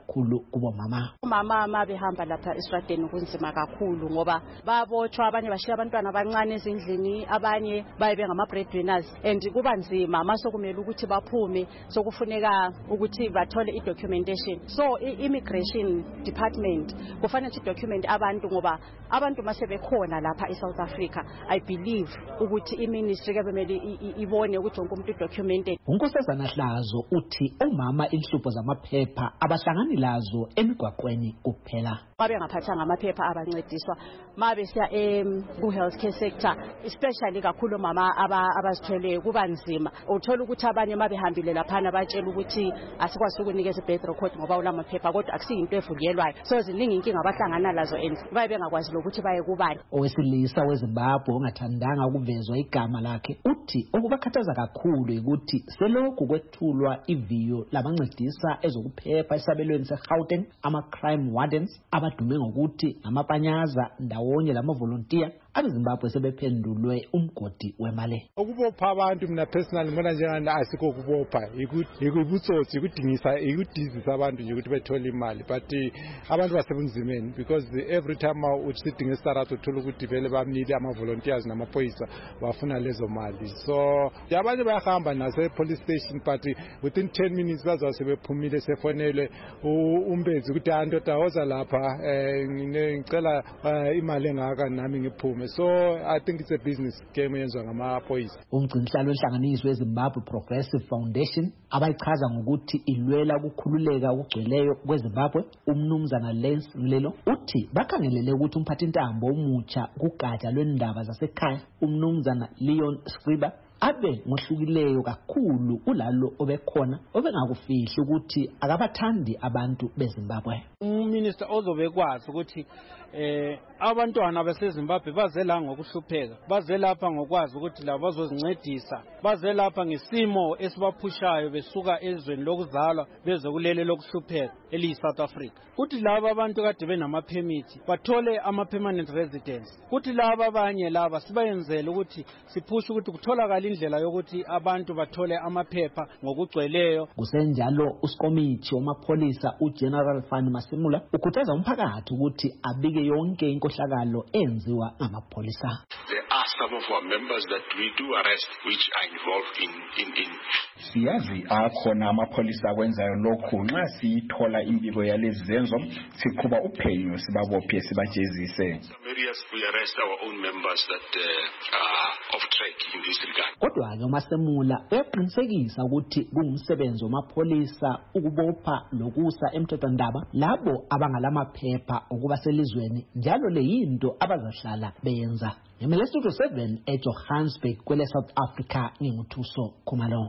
kakhulu kubo mama. Umama ma behamba lapha esitradeni kunzima kakhulu ngoba babotshwa, abanye bashiya abantwana abancane ezindlini, abanye baye bengama breadwinners, and kuba nzima masokumele ukuthi baphume, sokufuneka ukuthi bathole i-documentation. So i-immigration department kufanele ukuthi document abantu ngoba abantu masebekhona lapha eSouth Africa, I believe ukuthi i-ministry kebemele ibone ukuthi wonke umuntu documented. uNkosazana Hlazo uthi umama inhlupho zamaphepha abahlangani lazo emigwaqweni kuphela. Babe ngaphathanga amaphepha abancediswa mabe siya ku healthcare sector, especially kakhulu mama abazithweleyo kuba nzima. Uthola ukuthi abanye mabehambile laphana batshela ukuthi asikwazi ukunikeza birth record ngoba ulamaphepha, kodwa akusiyinto evulelwayo. So ziningi inkinga abahlangana lazo and babe bengakwazi lokuthi baye kubani. Owesilisa weZimbabwe ongathandanga ukuvezwa igama lakhe uthi okubakhathaza kakhulu ukuthi selokhu kwethulwa iviyo labancedisa ezokuphepha esabelweni seGauteng, ama-crime wardens abadume ngokuthi amapanyaza ndawonye lama-volunteer abeZimbabwe sebephendulwe umgodi wemali. Ukubopha abantu mina personally ngibona njengani asikho ukubopha, ikubutsotsi, ikudingisa, ikudizisa abantu nje ukuthi bethole imali, but abantu basebunzimeni because every time usidinga istarata uthola ukuthi vele bamnile ama-volunteers namaphoyisa bafuna lezo mali. So abanye bayahamba nase police station but within ten minutes bazabe sebephumile sefonele umbezi ukuthi andoda woza lapha ngicela imali engaka nami ngiphume. So I think it's a business game yenzwa ngamaphoyisa. Umgcinisihlalo wenhlanganiso weZimbabwe Progressive Foundation abayichaza ngokuthi ilwela ukukhululeka okugcweleyo kweZimbabwe, umnumzana Lance Mlelo uthi bakhangelele ukuthi umphathintambo omutsha kugatsha lwendaba zasekhaya umnumzana Leon Scriba abe ngohlukileyo kakhulu ulalo obekhona obengakufihli ukuthi akabathandi abantu beZimbabwe. Uminister ozobekwazi ukuthi eh abantwana baseZimbabwe baze la ngokuhlupheka, baze lapha ngokwazi ukuthi labo bazozincedisa, baze lapha ngesimo esibaphushayo besuka ezweni lokuzalwa beze kulele lokuhlupheka eli South Africa. Kuthi laba abantu kade benama permit bathole ama permanent residence. Kuthi laba abanye laba sibayenzele ukuthi siphushe ukuthi kutholakala indlela yokuthi abantu bathole amaphepha ngokugcweleyo. Kusenjalo uSkomithi wamapholisa uGeneral Van Masimula ukhuthaza umphakathi ukuthi abike yonke inkohlakalo enziwa ngamapholisa. There are some of our members that we do arrest which are involved in in in siyazi akhona amapholisa akwenzayo lokhu nxa siyithola impiko yalezi zenzo siqhuba uphenyo sibabophe sibajezise. Some areas we arrest our own members that uh, are off track in this regard. Kodwa ke uMasemula uyaqinisekisa ukuthi kungumsebenzi wamapholisa ukubopha lokusa emthethwandaba labo abangalamaphepha ukuba selizweni, njalo le yinto abazahlala beyenza. Ngemele Studio seven eJohannesburg kwele South Africa nginguthuso Khumalo.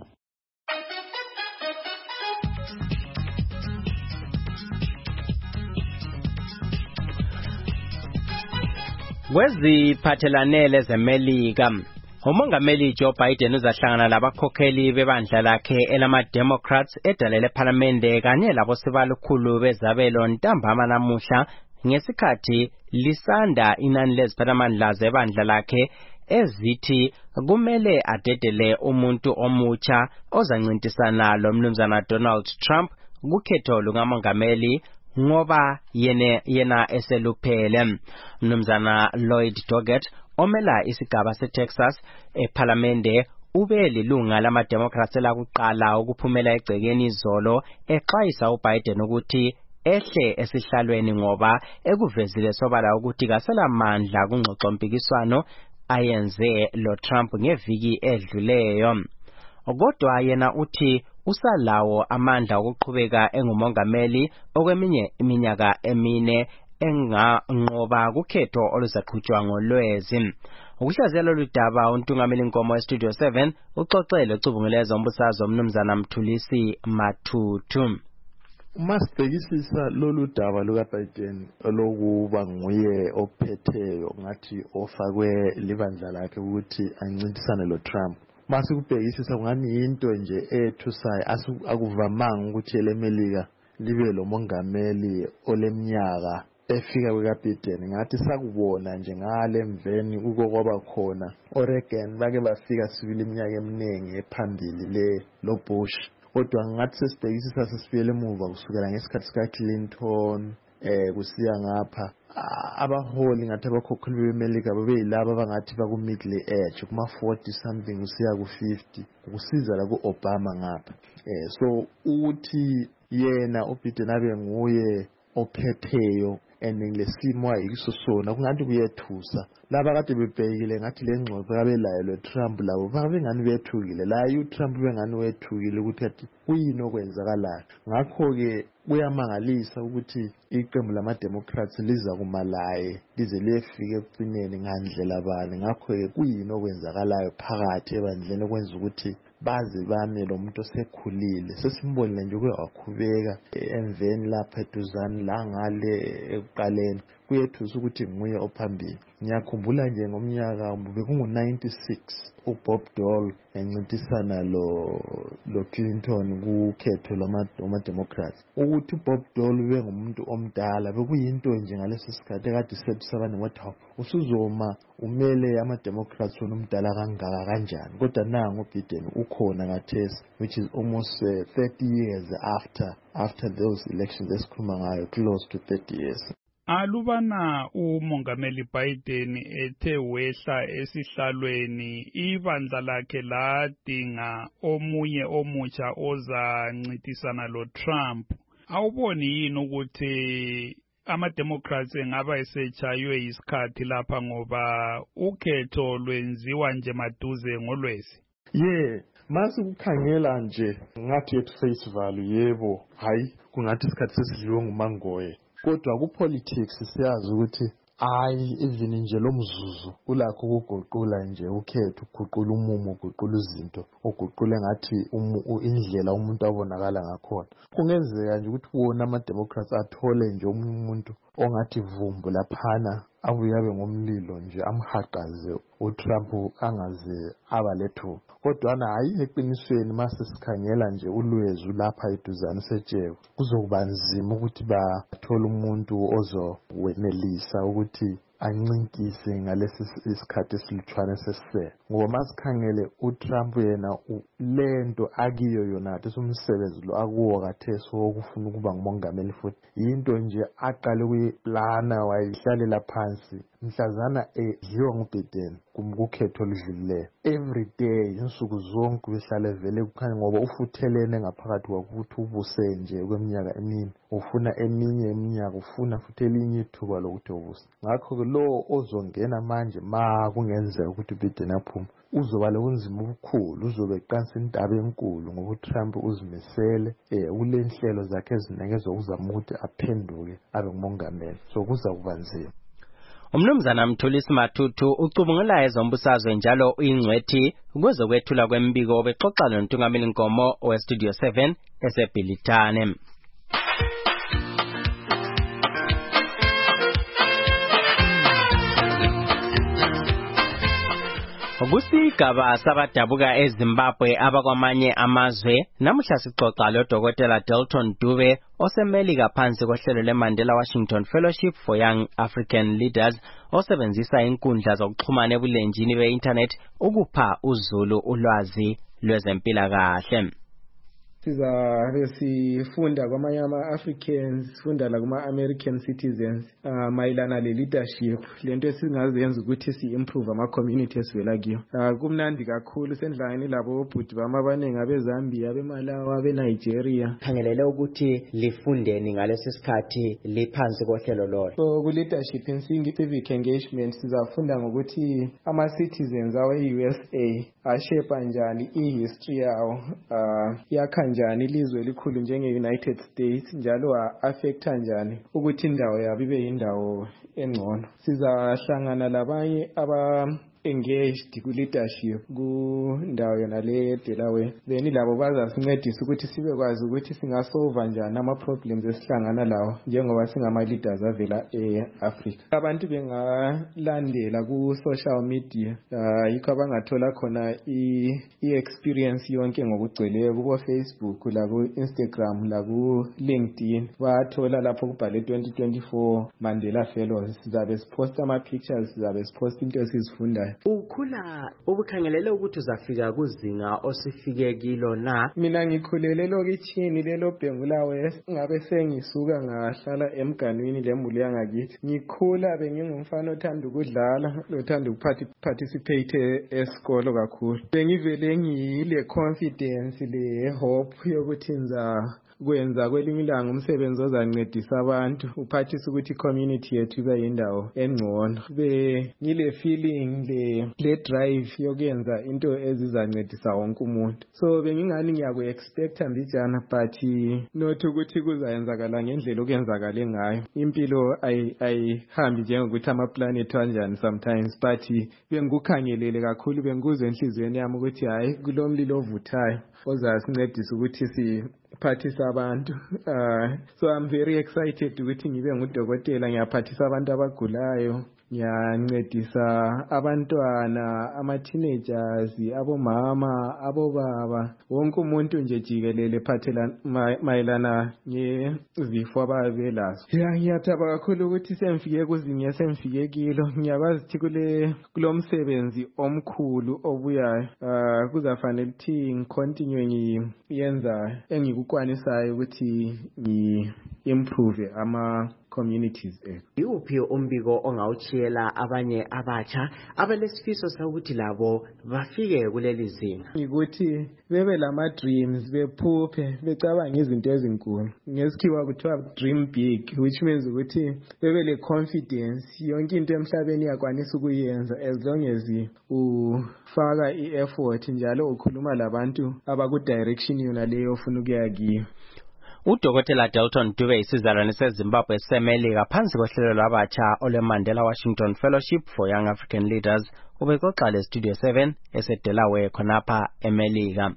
Kweziphathelane lezemelika, umongameli Joe Biden uzahlangana labakhokheli bebandla lakhe elama Democrats edalele parliamente kanye labosibalukhulu bezabelo ntambama namuhla ngesikhathi lisanda inani leziphathamandla zebandla lakhe ezithi kumele adedele umuntu omutsha ozancintisana lo mnumzana Donald Trump kukhetho lukamongameli ngoba yene yena eseluphele. Mnumzana Lloyd Doggett omela isigaba seTexas eParliamente ube lilunga lama Democrats elakuqala ukuphumela egcekeni izolo exwayisa uBiden ukuthi ehle esihlalweni ngoba ekuvezile sobala ukuthi kaselamandla kungxoxompikiswano ayenze lo Trump ngeviki edluleyo. Kodwa yena uthi usalawo amandla okuqhubeka engumongameli okweminye iminyaka emine enganqoba kukhetho oluzaqhutshwa ngolwezi. Ukuhlaziyela ludaba untungameli inkomo eStudio seven uxoxele ucubunguleza umbusazwe umnumzana Mthulisi Mathuthu. Masibhekisisa lolu daba lukaBiden lokuba nguye ophetheyo ngathi ofakwe libandla lakhe ukuthi ancintisane lo Trump. Masikubhekisisa kungani into nje ethusayo akuvamanga ukuthi elemelika libe lo mongameli oleminyaka efika kukaBiden. Ngathi sakubona nje ngale mveni uko kwaba khona oReagan bake bafika sibili iminyaka eminingi ephambili le lo Bush. kodwa ngathi sesibhekisisa sesifiyele emuva kusukela ngesikhathi sika-Clinton eh kusiya ngapha abaholi ngathi abakhokheli bemelika babeyilabo abangathi baku-middle age kuma forty something kusiya ku-fifty kusiza la ku-Obama ngapha eh so ukuthi yena uBiden abe nguye ophetheyo and ngesimo ayiso sona kungathi kuyethusa laba kade bebhekile ngathi lengxoxo yabelayo loTrump labo babengani bethukile la uTrump bengani wethukile ukuthi athi kuyini okwenzakalayo ngakho ke kuyamangalisa ukuthi iqembu lama-Democrats liza kumalaye lize liyefika ekugcineni ngandlela bani ngakho ke kuyini okwenzakalayo phakathi ebandleni okwenza ukuthi baze bame lo muntu osekhulile sesimbonile nje kuyawakhubeka emveni lapha eduzane la ngale ekuqaleni kuyethusa ukuthi nguye ophambili ngiyakhumbula nje ngomnyaka bekungu ninety-six uBob Dole encintisana lo lo Clinton kukhetho lama Democrats ukuthi uBob Dole ube ngumuntu omdala bekuyinto nje ngaleso sikhathi kade sebusabane wathi usuzoma umele ama Democrats onomdala kangaka kanjani kodwa nangu uBiden ukhona ngathesi which is almost uh, thirty years after after those elections esikhuluma ngayo close to thirty years. Alubana umongameli Biden ethe wehla esihlalweni ibandla lakhe ladinga omunye omutsha ozancintisana lo Trump awuboni yini ukuthi ama-Democrats engaba esechaywe isikhathi lapha ngoba ukhetho lwenziwa nje maduze ngolwezi? Yeah, mase kukhangela nje ngathi at face value yebo hayi kungathi isikhathi sesidliwe ngumangoye kodwa ku-politics siyazi ukuthi hayi even nje lo mzuzu ulakho ukuguqula nje ukhetho uguqula umumo uguqula izinto uguqule ngathi indlela umuntu abonakala ngakhona kungenzeka nje ukuthi wona ama-Democrats athole nje umuntu ongathi vumbu laphana abuye abe ngomlilo nje amhaqaze uTrump angaze abalethu kodwa hayi eqinisweni mase sikhangela nje ulwezu lapha eduzane setsheko kuzokuba nzima ukuthi bathole umuntu ozowenelisa ukuthi ancinkise ngalesi isikhathi esilutshwane sesisele ngoba masikhangele uTrump yena lento akiyo yona umsebenzi lo akuwo kathesi wokufuna ukuba ngumongameli futhi yinto nje aqale kuyiplana wayihlalela phansi mhlazana edliwa nguBiden kumkukhetho oludlule every day insuku zonke behlale vele kukhanya ngoba ufuthelene ngaphakathi kwakuthi ubuse nje kweminyaka emini ufuna eminye iminyaka ufuna futhi elinye ithuba lokuthi ubuse ngakho ke lo ozongena manje ma kungenzeka ukuthi uBiden aphume uzoba lobunzima obukhulu uzobe eqansa intaba enkulu ngoba uTrump uzimisele eh ulenhlelo zakhe ezinekezwe uzama ukuthi aphenduke abe ngumongameli so kuza kuba nzima. Umnumzana Mthulisi Mathutu ucubungula ezombusazwe njalo uyingcwethi kuzokwethula kwembiko bexoxa noNtungameli Nkomo weStudio seven eseBhilitane. Kusigaba sabadabuka eZimbabwe abakwamanye amazwe namuhla sixoxa loDokotela Delton Dube osemelika phansi kohlelo leMandela Washington Fellowship for Young African Leaders osebenzisa inkundla zokuxhumana ebulenjini be-internet ukupha uzulu ulwazi lwezempilakahle. Sizabe sifunda kwamanye ama-Africans sifunda la kuma-American citizens uh, mayelana le-leadership lento esingazenza ukuthi si-improve ama-community esivela kiyo. Uh, kumnandi kakhulu sendlangeni labo obhuti bami abaningi abeZambia abemalawi abenigeria khangelele ukuthi lifundeni ngalesi sikhathi liphansi kohlelo lolo. So ku-leadership in civic engagement sizafunda ngokuthi ama-citizens awe-U S A ashepa njani i-history yawo uh, yakha njani ilizwe elikhulu njenge-United States njalo a-affecta njani ukuthi indawo yabo ibe yindawo engcono. Sizahlangana labanye aba engaged ku-leadership kundawo yona le Delaware then labo bazasincedisa ukuthi sibe kwazi ukuthi singasolva njani ama-problems esihlangana lawo njengoba singama-leaders avela e-Africa. Abantu bengalandela ku-social media uh, yikho abangathola khona i-experience yonke ngokugcweleyo kubo-Facebook laku-Instagram laku-LinkedIn bathola lapho kubhale twenty twenty-four Mandela Fellows. Sizabe siposta ama-pictures sizabe siposta into esizifundayo Ukhula ubukhangelele ukuthi uzafika kuzinga osifike kilo na? Mina ngikhulele lokitshini lelo Bhengula West, ngabe sengisuka ngahlala emganwini lemuli yangakithi. Ngikhula bengingumfana othanda ukudlala, othanda ukuparticipate esikolo kakhulu. Bengivele ngiyile confidence le hope yokuthi nza kwenza kwelinye ilanga umsebenzi ozancedisa abantu, uphathisa ukuthi community yethu ibe yindawo engcono. Be ngile feeling le le drive yokuyenza into ezizancedisa wonke umuntu. So bengingani ngiyaku expect mbijana, but not ukuthi kuzayenzakala ngendlela okuyenzakala ngayo. Impilo ay ayihambi njengokuthi ama planet kanjani sometimes, but bengikukhangelele kakhulu, bengikuzwe enhlizweni yami ukuthi hayi kulomlilo ovuthayo ozasincedisa ukuthi si phathisa abantu. Uh, so I'm very excited ukuthi ngibe ngudokotela, ngiyaphathisa abantu abagulayo, ngiyancedisa abantwana, ama-teenagers, abomama, abobaba, wonke umuntu nje jikelele phathela mayelana ngezifo ababelazo. Ya ngiyathaba kakhulu ukuthi semfike kuzinga semfike kilo. Ngiyakwazi ukuthi kule kulomsebenzi omkhulu obuyayo uh, kuzafanele ukuthi ngicontinue ngiyenza engikukwanisayo ukuthi ngi improve ama communities ethu. Yuphi umbiko ongawutshiyela abanye abatsha abalesifiso sokuthi labo bafike kuleli zinga? Ukuthi bebe lama dreams, bephuphe, becabanga izinto ezinkulu. Ngesikhiwa kuthiwa dream big, which means ukuthi bebe le confidence yonke into emhlabeni yakwanisa ukuyenza as long as ufaka i-effort njalo ukhuluma labantu abaku direction yona leyo ufuna ukuya kiyo. Udokotela Delton Dube isizalwane seZimbabwe semelika phansi kohlelo lwabatsha ole Mandela Washington Fellowship for Young African Leaders ubexoxa le Studio seven eseDelaware khonapha eMelika.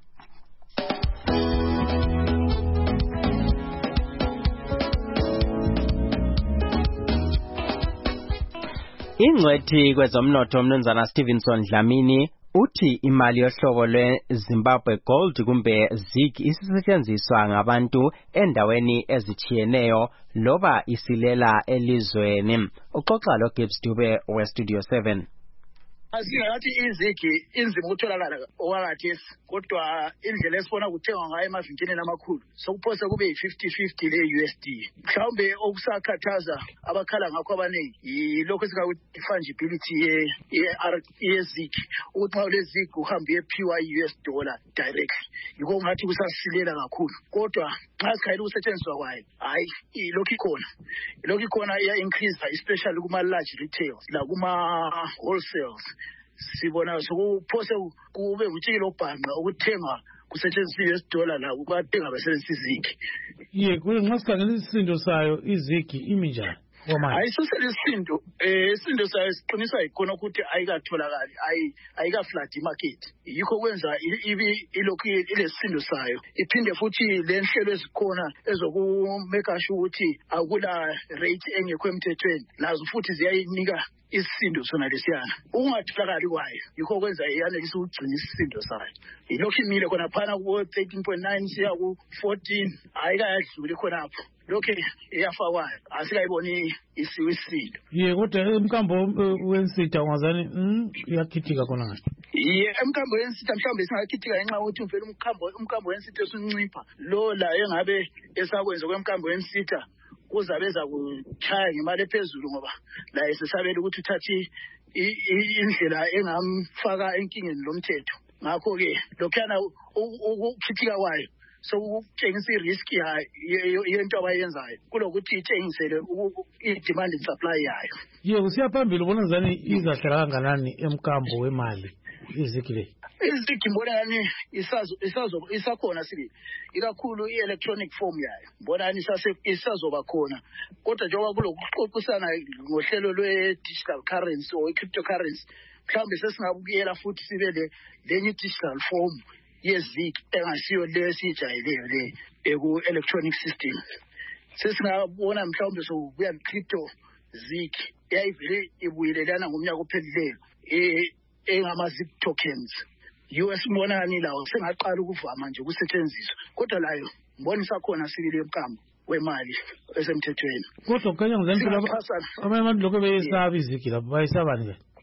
Ingcwethi kwezomnotho umnumzana Stevenson Dlamini uthi imali yohlobo lweZimbabwe Gold kumbe ZiG isisetshenziswa ngabantu endaweni ezitshiyeneyo loba isilela elizweni. Uxoxa lo Gibbs Dube we Studio seven. Asingathi izigi inzima ukutholakala okwakathesi, kodwa indlela esibona kuthengwa ngayo emavinkilini amakhulu sokuphose kube yi-fifty fifty le-U S D. Mhlawumbe okusakhathaza abakhala ngakho abaningi yilokho esingakuthi fungibility yezigi, ukuthi nxa ulezigi uhambe uyephiwa i-U S dollar directly. Yiko ngathi kusasilela kakhulu, kodwa nxa sikhayela ukusetshenziswa kwayo hayi ilokhu ikhona ilokhu ikhona iya-increase, especially kuma-large retails lakuma-wholesales. Sibona sokuphose kube utshikile obhanqa ukuthenga kusetshenziswa i-U S dollar la ukuthenga basebenzisa izigi. Ye kule nxa sikhangela isisindo sayo izigi imi njani? Ayisosele isindo eh isindo sayo siqinisa ikhona ukuthi ayikatholakali ayika-flood market, yikho kwenza ibi ilokhu ilesindo sayo. Iphinde futhi le nhlelo ezikhona ezokumeka sure ukuthi akula rate engekho emthethweni lazo futhi ziyayinika isisindo sona lesiyana. Ungatholakali kwayo yikho kwenza iyanelisa ukugcina isisindo sayo. Ilokhu imile khona phana ku thirteen point nine siya ku fourteen, ayikayadluli khonapho. Lokho iyafakwayo asikayiboni isiwe isindo. Ye kodwa emkambo wensitha ungazani iyakhithika khona ngathi. Ye emkambo wensitha mhlawumbe singakhithika ngenxa yokuthi uvela umkambo umkambo wensitha usuncipha. Lo la engabe esakwenza kwemkambo wensitha kuzabeza kuchaya ngemali ephezulu, ngoba la esesabela ukuthi uthathi indlela engamfaka enkingeni lomthetho. Ngakho ke lokho yana ukukhithika kwayo so ukutshengisa i-risk yento abayenzayo kulokuthi itshengisele i-demand and supply yayo. Ye usiya phambili ubona njani izahlala kanganani emkambo wemali izigi le? Izigi mbonani isazo isazo isakhona sibili, ikakhulu i-electronic form yayo mbonani isazoba khona, kodwa njengoba kulokuxoxisana ngohlelo lwe-digital currency or cryptocurrency, mhlawumbe sesingabukela futhi sibe le lenye digital form yezig engasiyo le sijayeleyo le eku electronic system. Sesingabona mhlawumbe sokubuya crypto zig eyayivele ibuyelelana ngomnyaka ophelileyo eh engama-zig tokens. U S mbonani lawo sengaqala ukuvama nje ukusetshenziswa, kodwa layo mbona isakhona sibili emkambo wemali esemthethweni. Kodwa kukhanya ngizaniphi lapha abanye abantu lokho beyisaba izigi lapho bayisabani ke?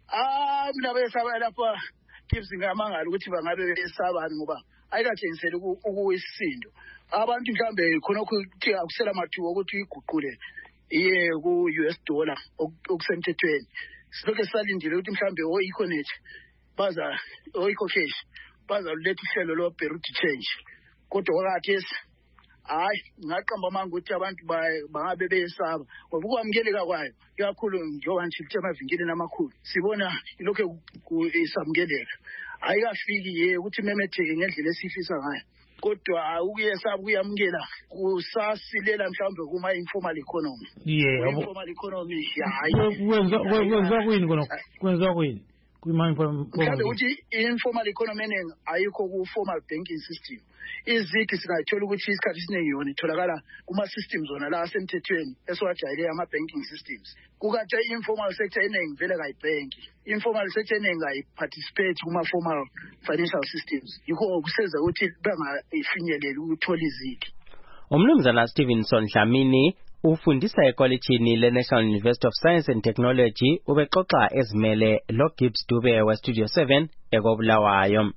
ah mina besaba lapha Gibbs ngamangala ukuthi bangabe besabani ngoba ayikatshengisela ukuyisindo abantu mhlambe khona ukuthi akusela amathuba ukuthi iguqule iye ku U S dollar okusemthethweni siloke salindile ukuthi mhlambe o Econet baza o Ecocash baza letha uhlelo lo parity change kodwa wakathesi hayi ngaqamba manje ukuthi abantu bangabe besaba ngoba ukwamkeleka kwayo ikakhulu njengoba nje lithe amavinkili namakhulu sibona lokho isamkeleka ayikafiki ye ukuthi memetheke ngendlela esifisa ngayo kodwa ukuyesaba kuyamkela kusasilela mhlawumbe kuma informal economy yeah informal economy hayi kwenza kwenza kuyini kono kwenza kuyini kuma informal mhlawumbe ukuthi informal economy eningi ayikho ku formal banking system iziki singathola ukuthi isikhathi esiningi yona itholakala kuma systems zona la asemthethweni esiwajayele ama banking systems kukathi informal sector eningi vele kayibhenki informal sector eningi ayiparticipate kuma formal financial systems yikho kuseza ukuthi bengayifinyeleli ukuthola iziki. Umnumzana Stevenson Dlamini ufundisa ekolejini le-National University of Science and Technology ubexoxa ezimele lo Gibbs Dube we Studio seven ekobulawayo.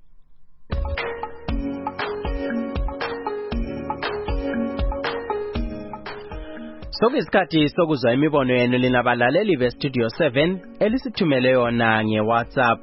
Sokuyisikhathi sokuzwa imibono yenu linabalaleli be-Studio seven elisithumele yona nge-WhatsApp.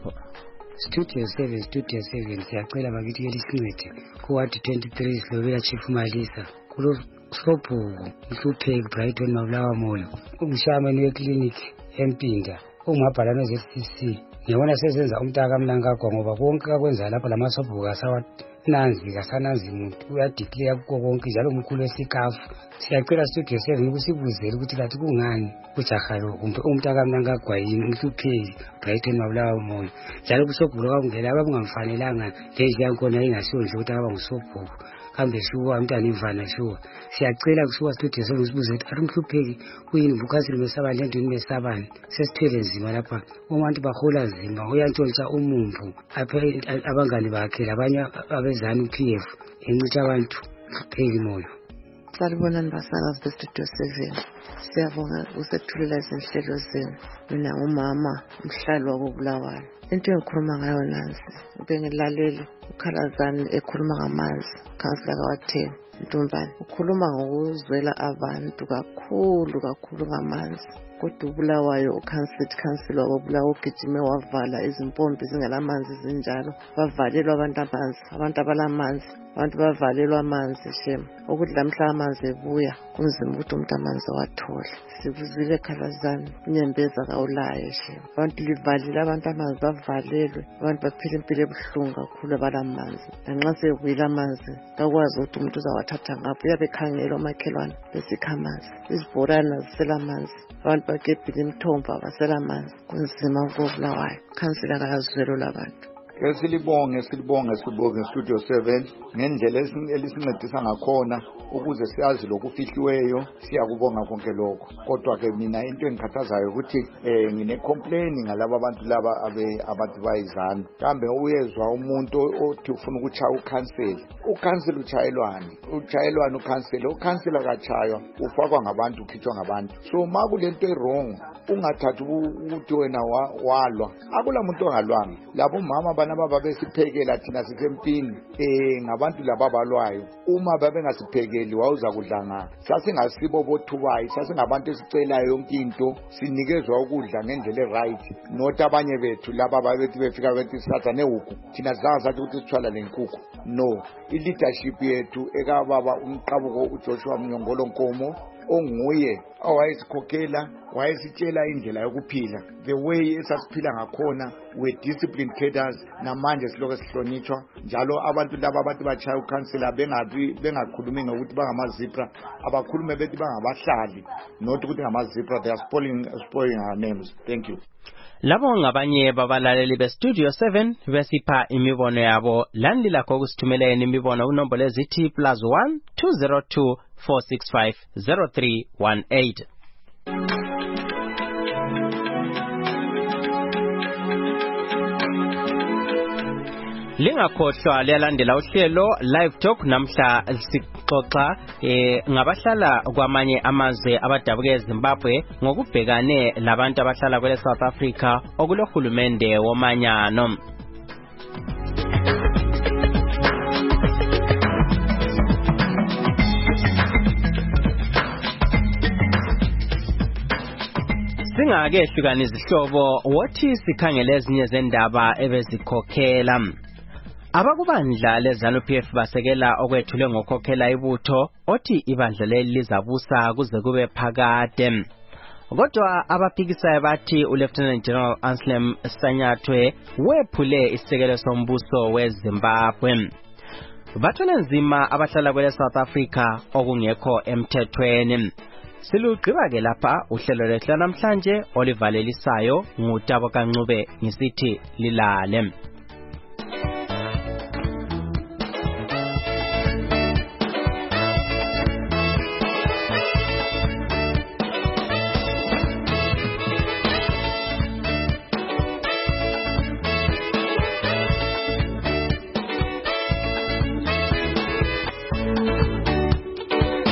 Studio seven, Studio seven, siyacela bakithi yelisincede kuwadi twenty-three Slovenia Chief Malisa kulo Sobhuku Mhlupheki Brighton Mabulawa Moyo umshamani weclinic eMpinda ungabhalana ze F C C ngiyabona sesenza umntaka mnankagwa ngoba konke akwenza lapha lamasobhuku asawa nanzi kasananzi umuntu uyadeclare kuko konke njalo umkhulu esikafu siyacela Studio seven ukusibuzela ukuthi lathi kungani kujahalo kumbe umntaka mnankagwa yini Mhlupheki Brighton Mabulawa Moyo njalo kusobhuku kwangela abangamfanelanga leji yankona ingasiyo nje ukuthi aba ngusobhuku kambe shuwa umntana ivana shuwa siyacela kusuka Studio seven usibuze ukuthi ari Mhlupheki kuyini vukazile mesabani lendweni mesabani sesithele nzima lapha umuntu bahola nzima uyantshontsha umumvu apha abangani bakhe labanye abezana P F encitsha abantu Mhlupheki Moyo. Salibonani basakazi be-Studio seven siyabonga usethulela izinhlelo zenu mina ngumama umhlali wakobulawayo into engikhuluma ngayo nansi bengilalele ukhalazane ekhuluma ngamanzi kansila kawatheni Ntombani ukhuluma ngokuzwela abantu kakhulu kakhulu ngamanzi kodwa ubulawayo ukhansila kansila wabulawa ugijime wavala izimpompi zingelamanzi zinjalo bavalelwa abantu amanzi abantu abalamanzi abantu bavalelwa amanzi shem ukuthi lamhla amanzi ebuya kunzima ukuthi umuntu amanzi wathola sikuzile khalazana unyembeza kawulaye shem abantu livalile abantu amanzi bavalelwe abantu baphila impilo ebuhlungu kakhulu abalamanzi lanxa sebuyile amanzi kakwazi ukuthi umuntu uzawathatha ngapho uyabekhangela omakhelwane besikha amanzi izibhorana ziselamanzi abantu bagebhile imithombo abaselamanzi kunzima ukobulawayo khansila kalazwelo labantu. Esilibonge silibonge silibonge Studio seven ngendlela elisincedisa ngakhona ukuze siyazi lokufihliweyo siyakubonga konke lokho kodwa ke mina into engikhathazayo ukuthi eh ngine complain ngalabo abantu laba abantu bayizana kambe uyezwa umuntu othi ufuna ukuchaya ucancel ucancel uchayelwani uchayelwani ucancel ucancel akachaywa ufakwa ngabantu ukhitshwa ngabantu so makulento wrong ungathatha ukuthi wena walwa akula muntu ongalwanga labo mama bana baba besiphekela thina sisempini eh ngabantu laba balwayo uma babe ngasiphekeli wawuza kudlanga sasingasibo bothubayi sasingabantu esicelayo yonke into sinikezwa ukudla ngendlela right not abanye bethu laba babethi befika bethi satha nehuku thina zaza ukuthi sithwala lenkukhu no i leadership yethu ekababa umqabuko uJoshua Mnyongolo Nkomo onguye owayesikhokhela wayesitshela indlela yokuphila the way esasiphila ngakhona we disciplined cadres namanje siloke sihlonitshwa njalo abantu laba abathi bachaya ukansela bengathi bengakhulumi ngokuthi bangamazipra abakhulume bethi bangabahlali not ukuthi ngamazipra they are spoiling spoiling our names. Thank you. Labo ngabanye babalaleli be-Studio seven besipha imibono yabo landi lakho kusithumeleni imibono unombolo ezithi plus one two zero two four six five zero three one eight. Lingakhohlwa liyalandela uhlelo Live Talk namhla sixoxa eh ngabahlala kwamanye amazwe abadabuke eZimbabwe ngokubhekane labantu abahlala kwele South Africa okulohulumende womanyano. Singake ehlukana izihlobo wothi sikhangele ezinye zendaba ebezikhokhela. Abakubandla leZANU-P F basekela okwethule ngokhokhela ibutho othi ibandla leli lizabusa kuze kube phakade. Kodwa abaphikisayo bathi uLieutenant General Anselm Sanyathwe wephule isisekelo sombuso weZimbabwe. Bathole nzima abahlala kwele South Africa okungekho emthethweni. Silugqiba ke lapha uhlelo lwethu namhlanje olivalelisayo ngutabo kaNcube ngisithi lilale.